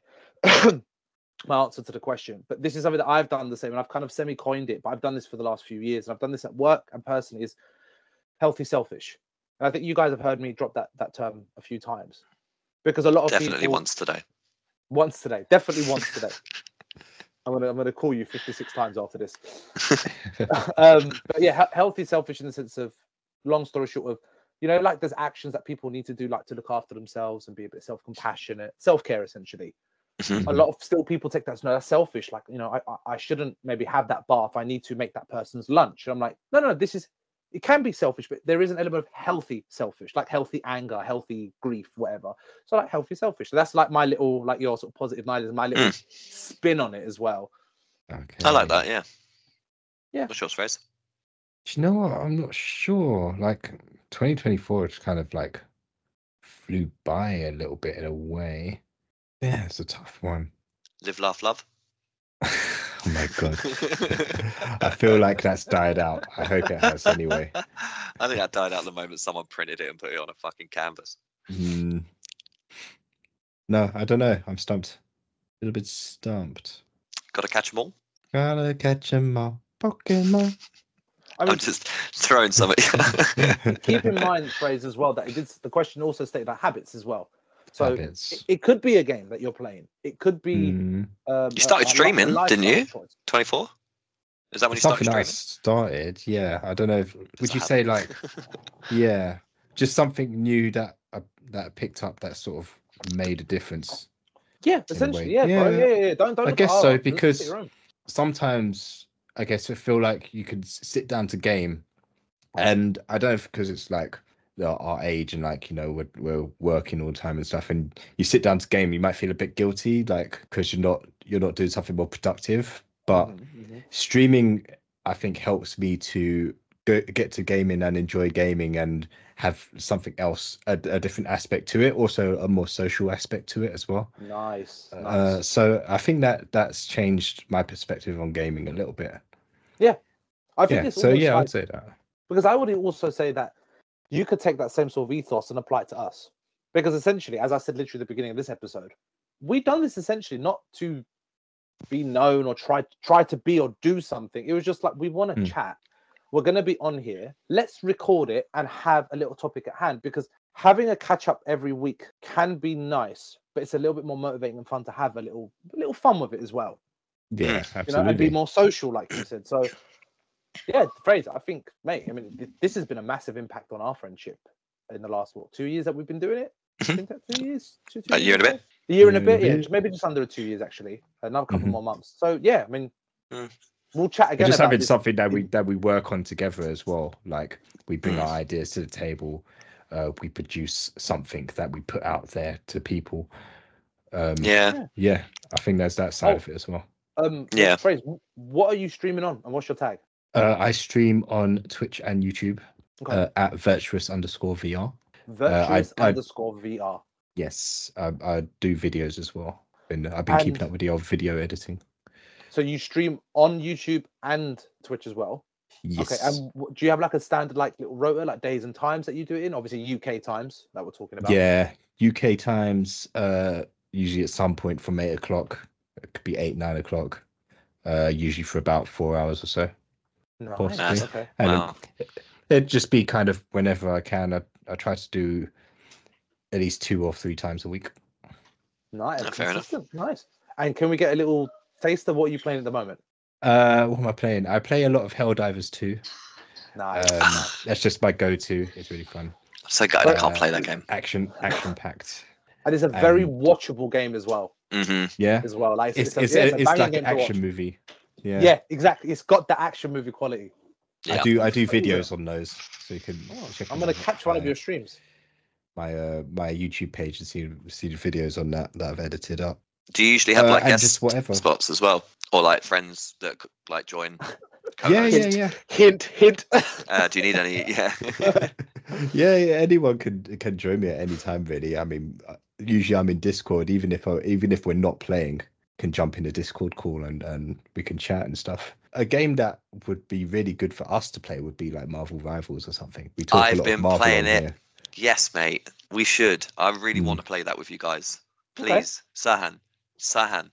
answer to the question. But this is something that I've done the same, and I've kind of semi-coined it. But I've done this for the last few years, and I've done this at work and personally. Is healthy selfish. And I think you guys have heard me drop that term a few times, because a lot of definitely people, once today. Definitely once today. I'm gonna call you 56 times after this. But yeah, healthy selfish in the sense of, long story short, of like there's actions that people need to do, like to look after themselves and be a bit self-compassionate, self-care essentially. A lot of people take that as, no, that's selfish. Like I shouldn't maybe have that bath. I need to make that person's lunch. And I'm like, no, it can be selfish, but there is an element of healthy selfish, like healthy anger, healthy grief, whatever. So like healthy selfish. So that's like my little, like your sort of positive nihilism, my little spin on it as well. Okay. I like that. Yeah. What's your phrase? Do you know what? I'm not sure. Like 2024 just kind of like flew by a little bit in a way. Yeah, it's a tough one. Live, laugh, love. Oh my god. I feel like that's died out. I hope it has anyway. I think that died out the moment someone printed it and put it on a fucking canvas. No, I don't know. I'm stumped. A little bit stumped. Gotta catch them all. Gotta catch them all. Pokemon. I'm just throwing something. Keep in mind, phrase as well, that the question also stated about habits as well. So it could be a game that you're playing. It could be. You started streaming, didn't you? 24. Is that when you started streaming? I started, yeah. I don't know. Would you say like, yeah, just something new that I picked up that sort of made a difference? Yeah, essentially, yeah. Don't. I guess so, because sometimes I guess I feel like you could sit down to game, and I don't know if because it's like our age and like we're working all the time and stuff, and you sit down to game, you might feel a bit guilty, like because you're not doing something more productive. But streaming, I think, helps me to get to gaming and enjoy gaming and have something else, a different aspect to it, also a more social aspect to it as well. Nice. So I think that's changed my perspective on gaming a little bit. Yeah, I think it's I'd say that, because I would also say that you could take that same sort of ethos and apply it to us, because essentially, as I said literally at the beginning of this episode, we've done this essentially not to be known or try to be or do something. It was just like, we want to chat. We're going to be on here. Let's record it and have a little topic at hand, because having a catch up every week can be nice, but it's a little bit more motivating and fun to have a little fun with it as well. Yeah, absolutely. And be more social, like you said. So yeah, Fraser, I think, mate, I mean, this has been a massive impact on our friendship in the last 2 years that we've been doing it. I think that 2 years, a year and a bit. A year and a bit, yeah, maybe just under 2 years actually. Another couple more months. So yeah, I mean, we'll chat again. Just having something that we work on together as well. Like we bring our ideas to the table. We produce something that we put out there to people. Yeah. I think there's that side of it as well. Fraser, what are you streaming on, and what's your tag? I stream on Twitch and YouTube at virtuous_VR. Virtuous_VR. Yes, I do videos as well. And I've been keeping up with the old video editing. So you stream on YouTube and Twitch as well? Yes. Okay, and do you have like a standard like little rota, like days and times that you do it in? Obviously UK times that we're talking about. Yeah, UK times, usually at some point from 8 o'clock. It could be 8-9 o'clock. Usually for about 4 hours or so. Nice. Okay. And it'd just be kind of whenever I can. I try to do at least 2 or 3 times a week. Nice. No, fair enough. Nice. And can we get a little taste of what you're playing at the moment? What am I playing? I play a lot of Helldivers 2. Nice. That's just my go-to. It's really fun. I'm so glad I can't play that game. Action packed. And it's a very watchable game as well. Mm-hmm. Yeah. As well, like it's like an action movie. Yeah. Yeah, exactly. It's got the action movie quality. Yeah. I do videos on those, so you can. I'm gonna catch one of your streams. My YouTube page and see the videos on that I've edited up. Do you usually have like guest whatever spots as well, or like friends that like join? Yeah. Hint. Do you need any? Yeah. yeah. Anyone can join me at any time, really. I mean, usually I'm in Discord, even if we're not playing, can jump in a Discord call and we can chat and stuff. A game that would be really good for us to play would be like Marvel Rivals or something. We talk a lot of Marvel playing it. Here. Yes, mate. We should. I really want to play that with you guys. Please, okay. Sahan,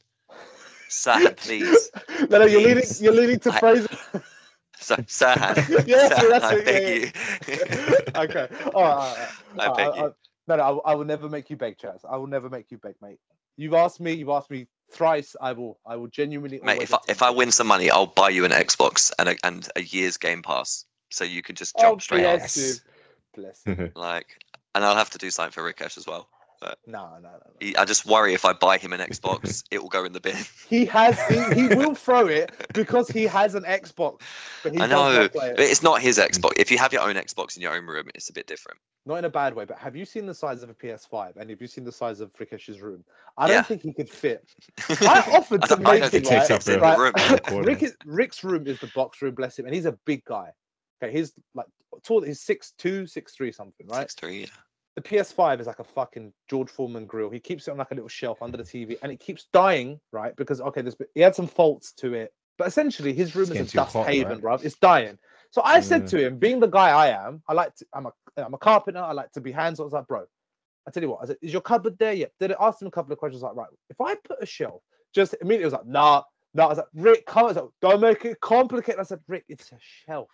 please. No, you're leading to Fraser. So, Sahan. Yeah, that's I beg you. Okay. All right. I beg you. No, I will never make you beg, Chaz. I will never make you beg, mate. You've asked me thrice. I will genuinely. Mate, if I win some money, I'll buy you an Xbox and a year's Game Pass, so you can just jump straight on. Bless. Like, and I'll have to do something for Rikesh as well. But no. I just worry if I buy him an Xbox, it will go in the bin. He will throw it because he has an Xbox. But I know, but it's not his Xbox. If you have your own Xbox in your own room, it's a bit different. Not in a bad way, but have you seen the size of a PS5? And have you seen the size of Rikesh's room? I don't think he could fit. I offered to make it. Takes up room. Rick's room is the box room, bless him, and he's a big guy. Okay, he's like tall. He's 6'2", 6'3", something, right? 6'3", yeah. The PS5 is like a fucking George Foreman grill. He keeps it on like a little shelf under the TV, and it keeps dying, right? Because he had some faults to it, but essentially his room is a dust haven, right? It's dying. So I said to him, being the guy I am, I'm a carpenter. I like to be hands-on. I was like, bro, I tell you what. I said, is your cupboard there yet? Did I ask him a couple of questions? Like, right, if I put a shelf, just immediately was like, nah. I was like, Rick, come on, don't make it complicated. I said, Rick, it's a shelf.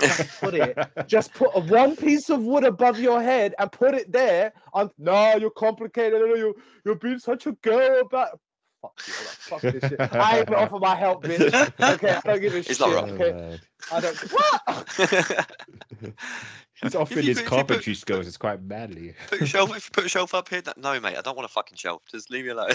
Just put one piece of wood above your head and put it there. No, you're complicated. You're being such a girl about. Fuck this shit. I ain't offer my help, bitch. Okay, I don't give a shit. It's not wrong. Okay? I don't. What? He's offering his carpentry skills. It's quite manly. If you put a shelf up here, no, mate, I don't want a fucking shelf. Just leave me alone.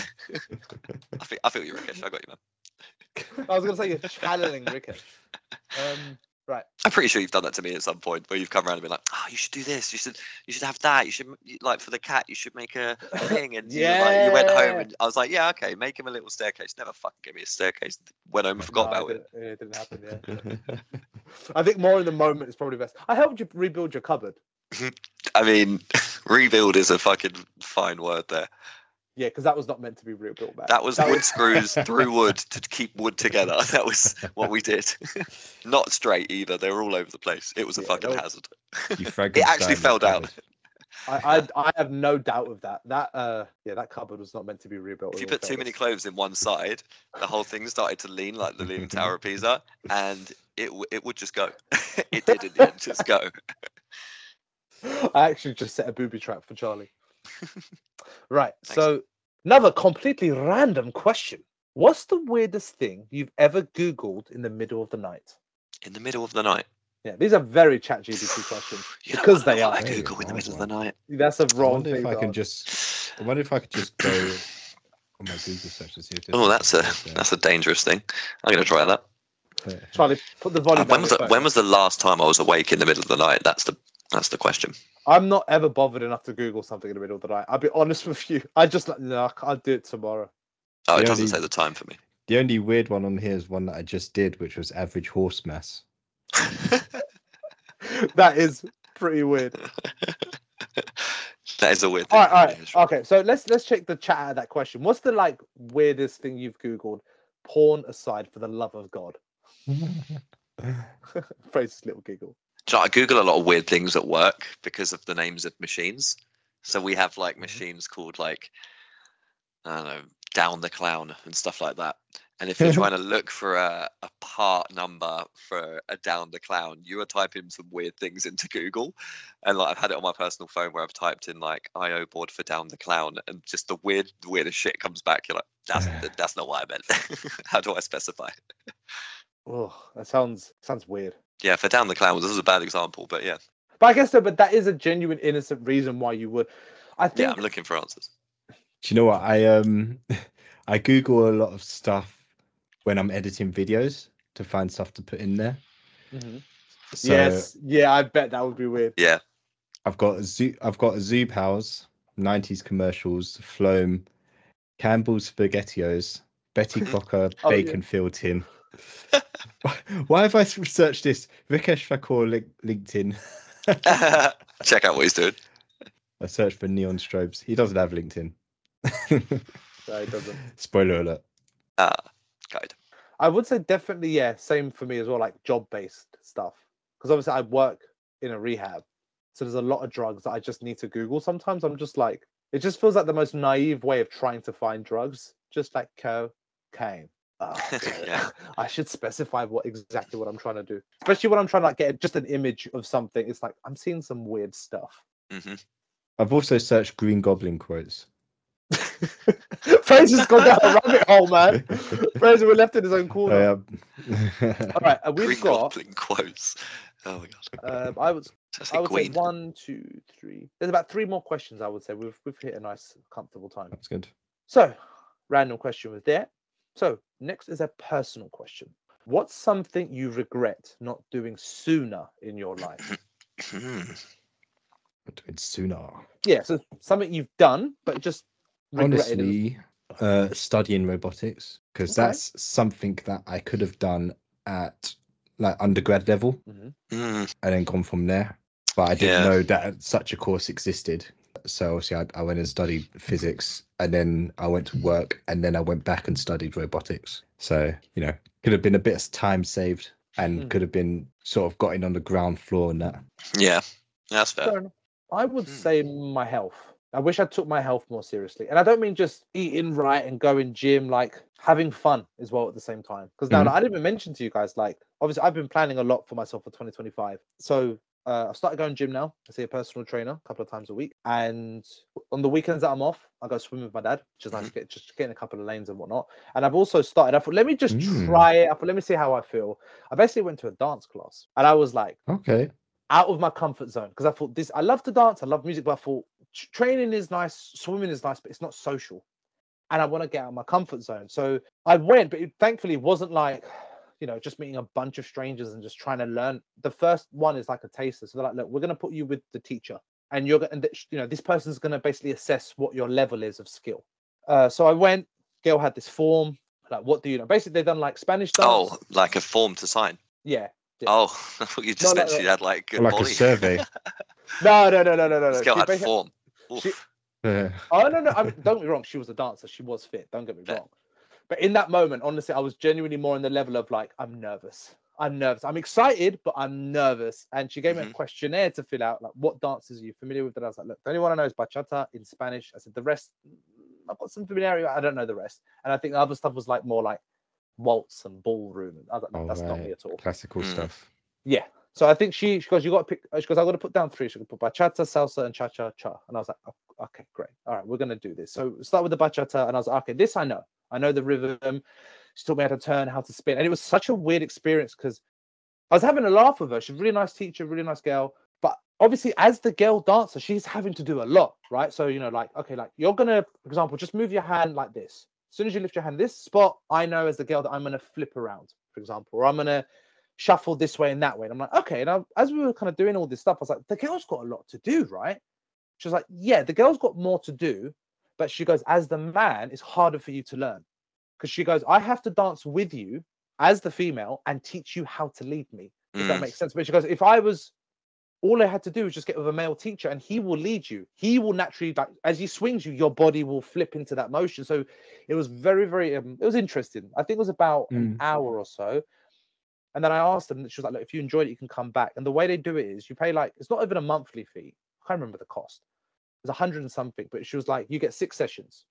I feel you, Rikesh. I got you, man. I was gonna say you're channeling Rikesh. Right. I'm pretty sure you've done that to me at some point where you've come around and been like, oh, you should do this. You should have that. You should, like, for the cat, you should make a thing. And you went home and I was like, yeah, okay, make him a little staircase. Never fucking gave me a staircase. Went home and forgot about it. It didn't happen, yeah. I think more in the moment is probably best. I helped you rebuild your cupboard. I mean, rebuild is a fucking fine word there. Yeah, because that was not meant to be rebuilt back. That was wood screws through wood to keep wood together. That was what we did. Not straight either. They were all over the place. It was a fucking hazard. It actually fell down. I have no doubt of that. That cupboard was not meant to be rebuilt. If you put too many clothes in one side, the whole thing started to lean like the Leaning Tower of Pisa, and it would just go. It did in the end just go. I actually just set a booby trap for Charlie. Right. Thanks. So another completely random question. What's the weirdest thing you've ever Googled in the middle of the night? In the middle of the night? Yeah, these are very ChatGPT questions because they are. I Google in the middle of the night. That's a wrong thing. I wonder if I could just go on my Google search to see if. Oh, that's a dangerous thing. I'm going to try that. Charlie, put the volume. When was the last time I was awake in the middle of the night? That's the question. I'm not ever bothered enough to Google something in the middle of the night. I'll be honest with you. I just I'll do it tomorrow. Oh, it doesn't say the time for me. The only weird one on here is one that I just did, which was average horse mass. That is pretty weird. That is a weird thing. All right. Okay, so let's check the chat out of that question. What's the weirdest thing you've Googled? Porn aside, for the love of God. Fraser's little giggle. I Google a lot of weird things at work because of the names of machines. So we have machines called I don't know, Down the Clown and stuff like that. And if you're trying to look for a part number for a Down the Clown, you are typing some weird things into Google. And like I've had it on my personal phone where I've typed in like IO board for Down the Clown, and just the weirdest shit comes back. You're like, that's not what I meant. How do I specify it? Oh, that sounds weird. Yeah, for Down the Clown, this is a bad example, but yeah. But I guess but that is a genuine, innocent reason why you would. I think. Yeah, I'm looking for answers. Do you know what I Google a lot of stuff when I'm editing videos to find stuff to put in there. Mm-hmm. So, yes, yeah, I bet that would be weird. Yeah, I've got a Zoop House, 90s commercials, Floam, Campbell's SpaghettiOs, Betty Crocker, Bacon Field Tin. Why have I searched this? Vikesh Thakur LinkedIn. Check out what he's doing. I searched for neon strobes. He doesn't have LinkedIn. No, he doesn't. Spoiler alert. Guide. I would say definitely, yeah, same for me as well, like job-based stuff. Because obviously I work in a rehab, so there's a lot of drugs that I just need to Google. Sometimes I'm just like, it just feels like the most naive way of trying to find drugs, just like cocaine. Yeah. I should specify exactly what I'm trying to do, especially when I'm trying to like get just an image of something. It's like I'm seeing some weird stuff. Mm-hmm. I've also searched Green Goblin quotes. Fraser's gone down a rabbit hole, man. Fraser, we're left in his own corner. All right, we've got Goblin quotes. Oh my god. I would say 1, 2, 3. There's about 3 more questions. I would say we've hit a nice, comfortable time. That's good. So, random question was there. So, next is a personal question. What's something you regret not doing sooner in your life? Doing sooner. Yeah, so something you've done, but just honestly, studying robotics, because that's something that I could have done at like undergrad level, and then gone from there. But I didn't know that such a course existed. So obviously I went and studied physics, and then I went to work, and then I went back and studied robotics. So, you know, could have been a bit of time saved, and could have been sort of gotten on the ground floor and that. Yeah, that's fair. I would say my health. I wish I took my health more seriously. And I don't mean just eating right and going gym, like having fun as well at the same time. Because now I didn't even mention to you guys, like, obviously I've been planning a lot for myself for 2025. So I've started going gym now. I see a personal trainer a couple of times a week. And on the weekends that I'm off, I go swim with my dad, which is nice to get in a couple of lanes and whatnot. And I've also started, I thought, let me just try it. I thought, let me see how I feel. I basically went to a dance class, and I was like, okay, out of my comfort zone. Because I thought I love to dance, I love music, but I thought training is nice, swimming is nice, but it's not social. And I want to get out of my comfort zone. So I went, but thankfully it wasn't like, you know, just meeting a bunch of strangers and just trying to learn. The first one is like a taster. So they're like, look, we're going to put you with the teacher, and this person's going to basically assess what your level is of skill. So I went, Gail had this form, like, what do you know? Basically, they've done like Spanish dance. Oh, like a form to sign. Yeah. Oh, I thought you just mentioned you had like good like body. A survey. No. This girl had form. Oh no! I mean, don't get me wrong. She was a dancer. She was fit. Don't get me wrong. But in that moment, honestly, I was genuinely more on the level of like, I'm nervous. I'm excited, but I'm nervous. And she gave me a questionnaire to fill out, like, what dances are you familiar with? And I was like, look, the only one I know is bachata in Spanish. I said, the rest, I've got some familiarity. I don't know the rest. And I think the other stuff was like more like waltz and ballroom. And I was like, no, that's not me at all. Classical stuff. Yeah. So I think she goes, you got to pick. She goes, I got to put down 3. She could put bachata, salsa, and cha-cha-cha. And I was like, oh, okay, great. All right, we're gonna do this. So start with the bachata, and I was like, okay, this I know. I know the rhythm. She taught me how to turn, how to spin, and it was such a weird experience because I was having a laugh with her. She's a really nice teacher, really nice girl. But obviously, as the girl dancer, she's having to do a lot, right? So, you know, like, okay, like you're gonna, for example, just move your hand like this. As soon as you lift your hand, this spot, I know as the girl that I'm gonna flip around, for example, or I'm gonna shuffle this way and that way. And I'm like, okay. And as we were kind of doing all this stuff, I was like, the girl's got a lot to do, right? She was like, yeah, the girl's got more to do. But she goes, as the man, it's harder for you to learn. Because she goes, I have to dance with you as the female and teach you how to lead me. If that makes sense. But she goes, if I was, all I had to do was just get with a male teacher and he will lead you. He will naturally, like, as he swings you, your body will flip into that motion. So it was very, very, it was interesting. I think it was about an hour or so. And then I asked them, she was like, look, if you enjoyed it, you can come back. And the way they do it is you pay like, it's not even a monthly fee. I can't remember the cost. It was 100 and something, but she was like, you get 6 sessions.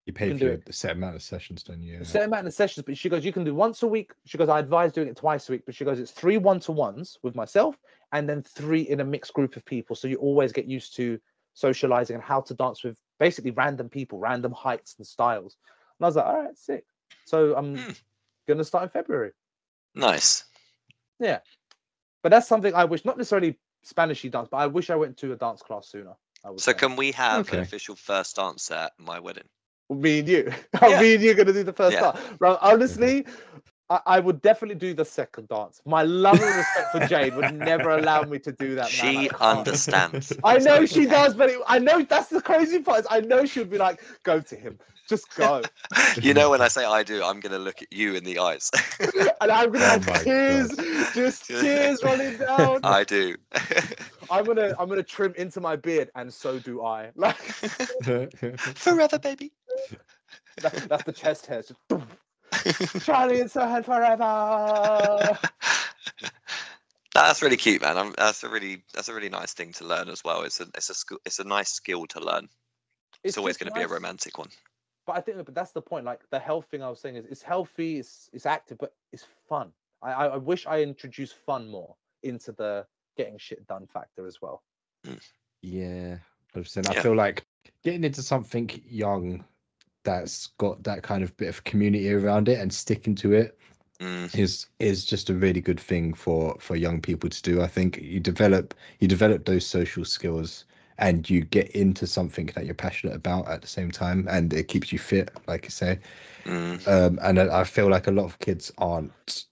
You pay for a set amount of sessions, don't you? A set amount of sessions, but she goes, you can do once a week. She goes, I advise doing it twice a week, but she goes, it's 3 1-to-1s with myself and then 3 in a mixed group of people. So you always get used to socializing and how to dance with basically random people, random heights and styles. And I was like, all right, sick. So I'm going to start in February. Nice. Yeah. But that's something I wish, not necessarily Spanishy dance, but I wish I went to a dance class sooner. So can we have an official first dance at my wedding? Me and you. Me and you are going to do the first dance. Right, honestly, I would definitely do the second dance. My love and respect for Jade would never allow me to do that. She understands. I know she does, but I know that's the crazy part. Is I know she would be like, go to him. Just go. You know, when I say I do, I'm going to look at you in the eyes. And I'm going to have tears, just tears running down. I do. I'm gonna trim into my beard, and so do I. Like forever, baby. That's the chest hair. Charlie and Sohan forever. That's really cute, man. That's a really nice thing to learn as well. It's a nice skill to learn. It's always going to be a romantic one. But I think, that's the point. Like the health thing I was saying is, it's healthy, it's active, but it's fun. I wish I introduced fun more into the getting shit done factor as well. Yeah, 100%. I feel like getting into something young that's got that kind of bit of community around it and sticking to it is just a really good thing for young people to do. I think you develop those social skills and you get into something that you're passionate about at the same time, and it keeps you fit, like you say. And I feel like a lot of kids aren't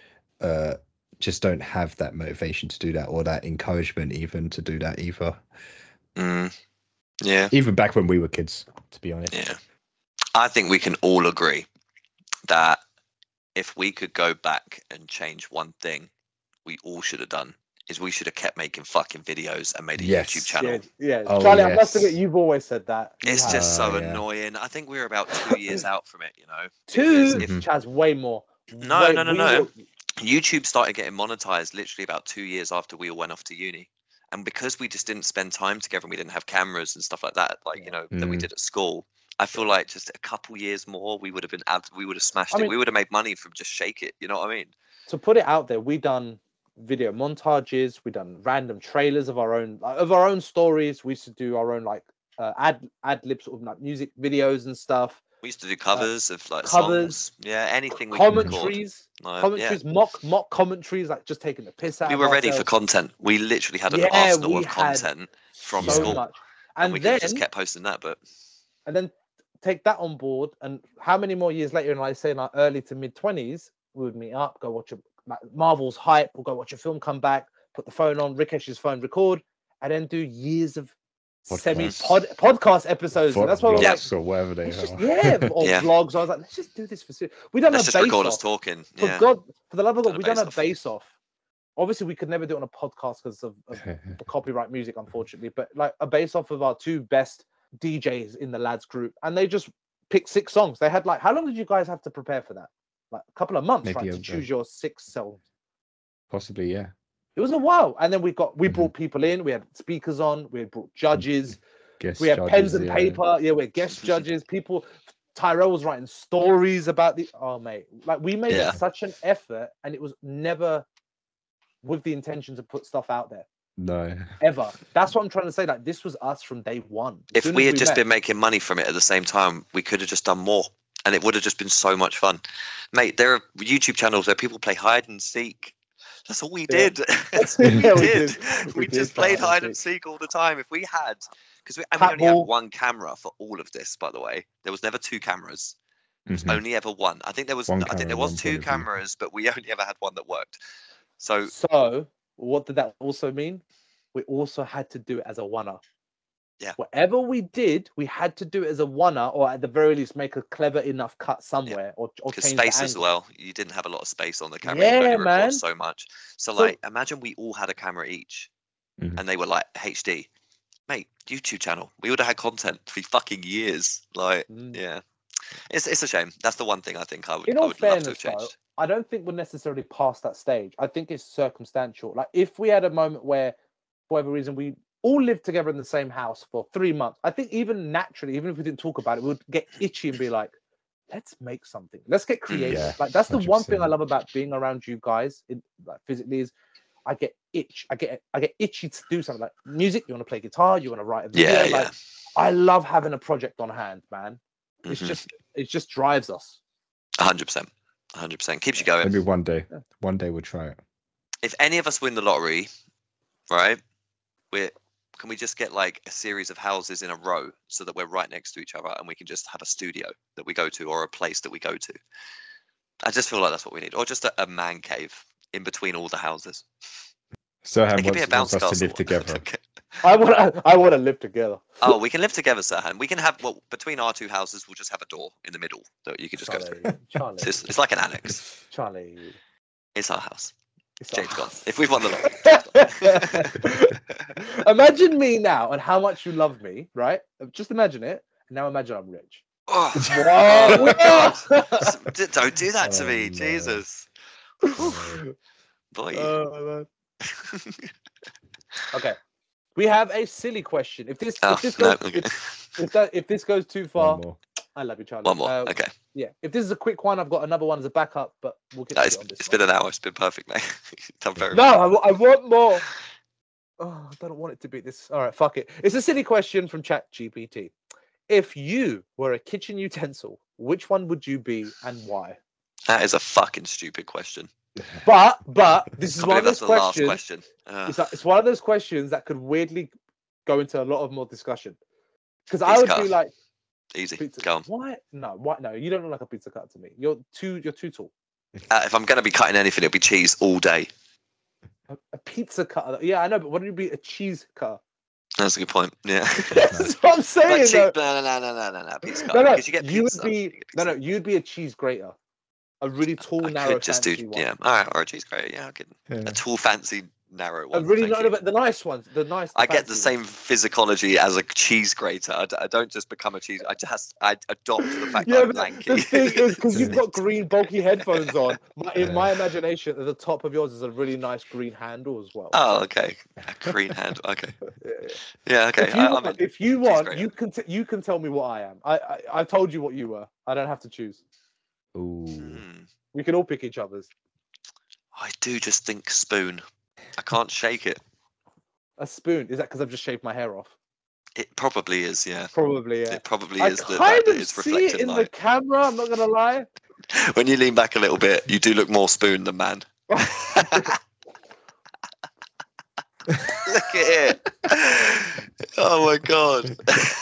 just don't have that motivation to do that, or that encouragement even to do that either. Yeah. Even back when we were kids, to be honest. Yeah. I think we can all agree that if we could go back and change one thing, we all should have done, is we should have kept making fucking videos and made a YouTube channel. Yeah. Charlie, I must admit, you've always said that. It's just so annoying. I think we're about 2 years out from it, you know. 2? Chaz, way more. No. YouTube started getting monetized literally about 2 years after we all went off to uni. And because we just didn't spend time together and we didn't have cameras and stuff like that, you know, that we did at school, I feel like just a couple years more, we would have smashed it. We would have made money from just Shake It. You know what I mean? To put it out there, we done video montages. We done random trailers of our own stories. We used to do our own ad lib sort of like music videos and stuff. We used to do covers of songs. Yeah, anything we commentaries, mock commentaries, like just taking the piss out. We were ready for content. We literally had an arsenal of content from school, much. And we just kept posting that. And then take that on board, and how many more years later, in our early to mid 20s, we would meet up, go watch Marvel's hype, we'll go watch a film, come back, put the phone on, Rikesh's phone, record, and then do years of podcast episodes. And that's why we're like, or whatever they are. Or vlogs. I was like, let's just do this for serious. We done let's just record us talking. For the love of God, we done a base off. Obviously, we could never do it on a podcast because of the copyright music, unfortunately. But like a base off of our 2 best DJs in the lads group, and they just picked 6 songs. They had how long did you guys have to prepare for that? Like a couple of months, right, to choose your 6 songs. Possibly, yeah. It was a while, and then we brought people in. We had speakers on. We had brought judges. We had pens and paper. Yeah, we had guest judges. People. Tyrell was writing stories about the. Oh mate, we made it such an effort, and it was never with the intention to put stuff out there. No. Ever. That's what I'm trying to say. Like, this was us from day one. If we had just been making money from it at the same time, we could have just done more. And it would have just been so much fun. Mate, there are YouTube channels where people play hide and seek. That's all we did. That's all we did. We just played hide and seek all the time. If we had... Because we only had 1 camera for all of this, by the way. There was never 2 cameras. There was only ever 1. I think there was 2 cameras, but we only ever had 1 that worked. So what did that also mean? We also had to do it as a one-er. Yeah. Whatever we did, we had to do it as a one-er, or at the very least make a clever enough cut somewhere, or change space the as well. You didn't have a lot of space on the camera. Yeah, man. So much. So imagine we all had a camera each, and they were like HD. Mate, YouTube channel. We would have had content for fucking years. Yeah. It's a shame. That's the one thing I think I would love to have changed. I don't think we're necessarily past that stage. I think it's circumstantial. Like, if we had a moment where, for whatever reason, we all lived together in the same house for 3 months, I think even naturally, even if we didn't talk about it, we would get itchy and be like, let's make something. Let's get creative. Yeah, like that's 100%. The one thing I love about being around you guys, like physically, is I get itchy to do something. Like music, you want to play guitar, you want to write a video. Yeah. I love having a project on hand, man. It's it just drives us. 100%. 100%. Keeps you going. Maybe one day we'll try it. If any of us win the lottery, right, can we just get like a series of houses in a row so that we're right next to each other and we can just have a studio that we go to or a place that we go to? I just feel like that's what we need. Or just a man cave in between all the houses. Sirhan wants us to live together. I want to live together. Oh, we can live together, Sirhan. We can have, between our 2 houses, we'll just have a door in the middle that you can just go through. Charlie. It's like an annex. Charlie. It's our house. James gone. If we've won the lottery. Imagine me now and how much you love me, right? Just imagine it. Now imagine I'm rich. Oh, don't do that to me, no. Jesus. Boy. Okay. We have a silly question. If this goes too far, I love you, Charlie. One more. Okay. Yeah. If this is a quick one, I've got another one as a backup, but we'll get to it on this. It's been an hour. It's been perfect, mate. Done very well. I want more. Oh, I don't want it to be this. All right, fuck it. It's a silly question from ChatGPT. If you were a kitchen utensil, which one would you be and why? That is a fucking stupid question. But this is one of those questions. Last question. It's one of those questions that could weirdly go into a lot of more discussion. Because I would be like, easy. Pizza. Go on. Why? No, you don't look like a pizza cutter to me. You're too tall. If I'm going to be cutting anything, it'll be cheese all day. A pizza cutter? Yeah, I know, but why don't you be a cheese cutter? That's a good point. Yeah. That's what I'm saying. No. Pizza cutter. No. Because you get pizza. You'd be a cheese grater. A really tall, narrow, fancy one. Yeah, all right, or a cheese grater. Yeah, I could. A tall, fancy, narrow one. But the nice ones. I get the same physicology as a cheese grater. I don't just become a cheese. I adopt the fact that I'm lanky. The thing is, because you've got green, bulky headphones on. In my imagination, at the top of yours is a really nice green handle as well. Oh, okay. A green handle. Okay. Yeah. Okay. If you want, you can tell me what I am. I told you what you were. I don't have to choose. Ooh. We can all pick each other's. I do just think spoon. I can't shake it. A spoon? Is that because I've just shaved my hair off? It probably is, yeah. Probably, yeah. It probably is. I kind of see it in the camera, I'm not going to lie. When you lean back a little bit, you do look more spoon than man. Look at it. Oh, my God.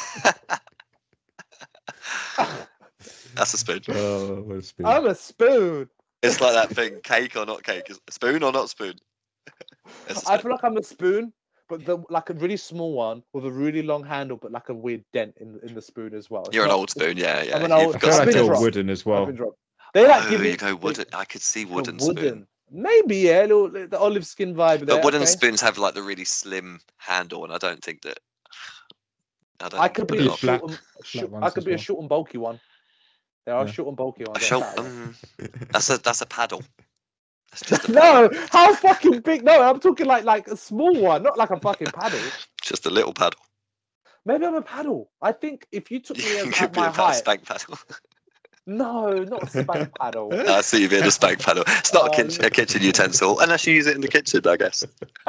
That's a spoon. Oh, what a spoon. I'm a spoon. It's like that thing, cake or not cake. Spoon or not spoon? I feel like I'm a spoon, but like a really small one with a really long handle, but like a weird dent in the spoon as well. You're an old spoon, yeah. I'm an old. I feel like you're wooden as well. They like give you go wooden. I could see wooden spoon. Maybe, yeah, the olive skin vibe there. But wooden spoons have like the really slim handle, and I don't think that. I could be a short and bulky one. There are short and bulky ones. That's a paddle. That's just no, how fucking big? No, I'm talking like a small one, not like a fucking paddle. Just a little paddle. Maybe I'm a paddle. I think if you took me at my height, spank paddle. No, not a spank paddle. I see you being a spank paddle. It's not a kitchen utensil, unless you use it in the kitchen, I guess.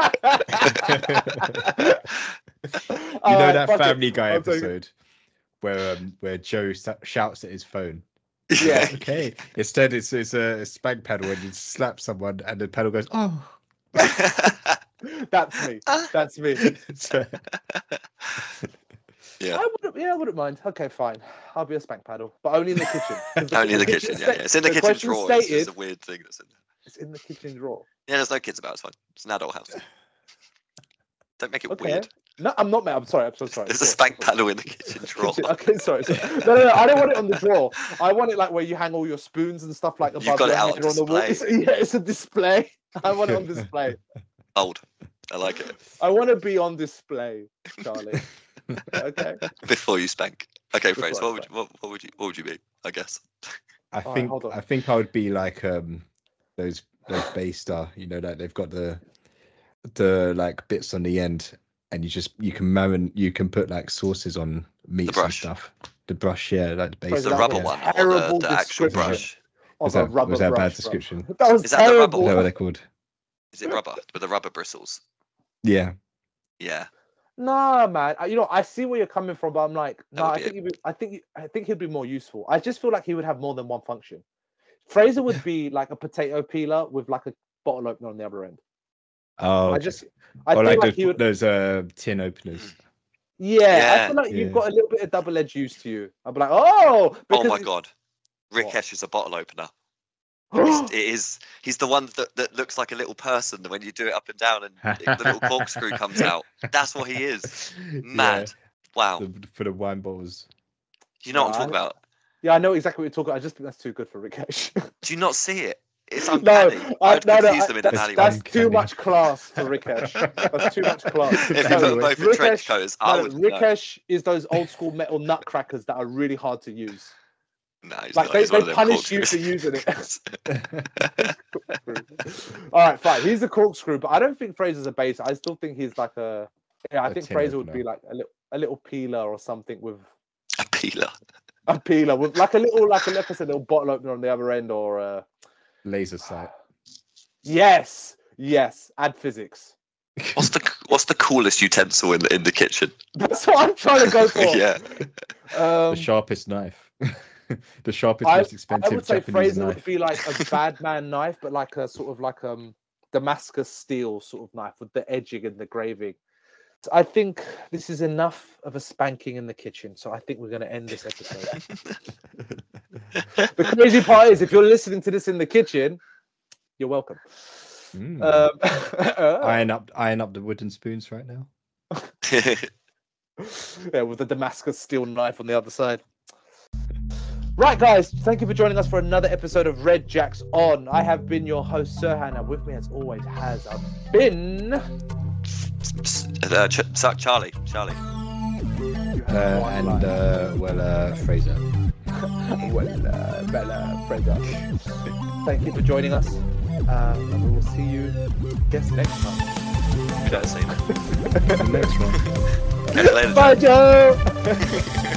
You know that Family Guy episode where Joe shouts at his phone? Yeah. Okay. Instead, it's a spank paddle, and you slap someone, and the paddle goes, "Oh." That's me. That's me. Yeah. I wouldn't mind. Okay, fine. I'll be a spank paddle, but only in the kitchen. Only in the kitchen. Yeah. It's in the kitchen drawer. It's a weird thing that's in there. It's in the kitchen drawer. Yeah, there's no kids about. It's fine. It's an adult house. Don't make it weird. No, I'm not, mate. I'm sorry. There's a spank paddle in the kitchen drawer. Okay, sorry. No. I don't want it on the drawer. I want it like where you hang all your spoons and stuff like above. You've got it out on the wall. It's a display. I want it on display. Old. I like it. I want to be on display, Charlie. Okay. Before you spank. Okay, Fraser. What would you be? I guess. I think I would be like those Baystar. You know, that they've got the like bits on the end, and you can put like sauces on meats and stuff. The brush, yeah, like the base. The rubber one, or the actual brush. Was that a bad description? That was terrible. The rubber one? Is that what they're called? Is it rubber with the rubber bristles? Yeah. Yeah. Nah, man. I see where you're coming from, but I'm like, no. I think he'd be more useful. I just feel like he would have more than one function. Fraser would be like a potato peeler with like a bottle opener on the other end. Oh, okay. I feel like those tin openers. Yeah, I feel like you've got a little bit of double-edged use to you. I'd be like, oh my god, Rikesh is a bottle opener. He's the one that looks like a little person when you do it up and down and the little corkscrew comes out. That's what he is. Mad. Wow. For the wine bottles. You know what I'm talking about? Yeah, I know exactly what you're talking about. I just think that's too good for Rikesh. Do you not see it? It's uncanny. That's too much class for Rikesh. That's too much class. If you put them both in trench coats, Rikesh is those old school metal nutcrackers that are really hard to use. No, like they punish you for using it. All right, fine. He's a corkscrew, but I don't think Fraser's a base. I still think he's like a. Yeah, I think Fraser would be like a little peeler or something with. A peeler. A peeler with like a little, like I said, little bottle opener on the other end, or laser sight. Yes. Add physics. What's the coolest utensil in the kitchen? That's what I'm trying to go for. Yeah. The sharpest knife. The sharpest, most expensive. I would say Japanese Fraser knife. would be like a bad man knife, but like a sort of like Damascus steel sort of knife with the edging and the graving. So I think this is enough of a spanking in the kitchen. So I think we're going to end this episode. The crazy part is, if you're listening to this in the kitchen, you're welcome. Iron up the wooden spoons right now. Yeah, with the Damascus steel knife on the other side. Right, guys, thank you for joining us for another episode of Red Jacks On. I have been your host, Sirhan, and with me, as always, has been Charlie. Fraser. Fraser. Thank you for joining us. And we will see you, next time. You don't say that. Next one. Catch you later, Bye, Joe.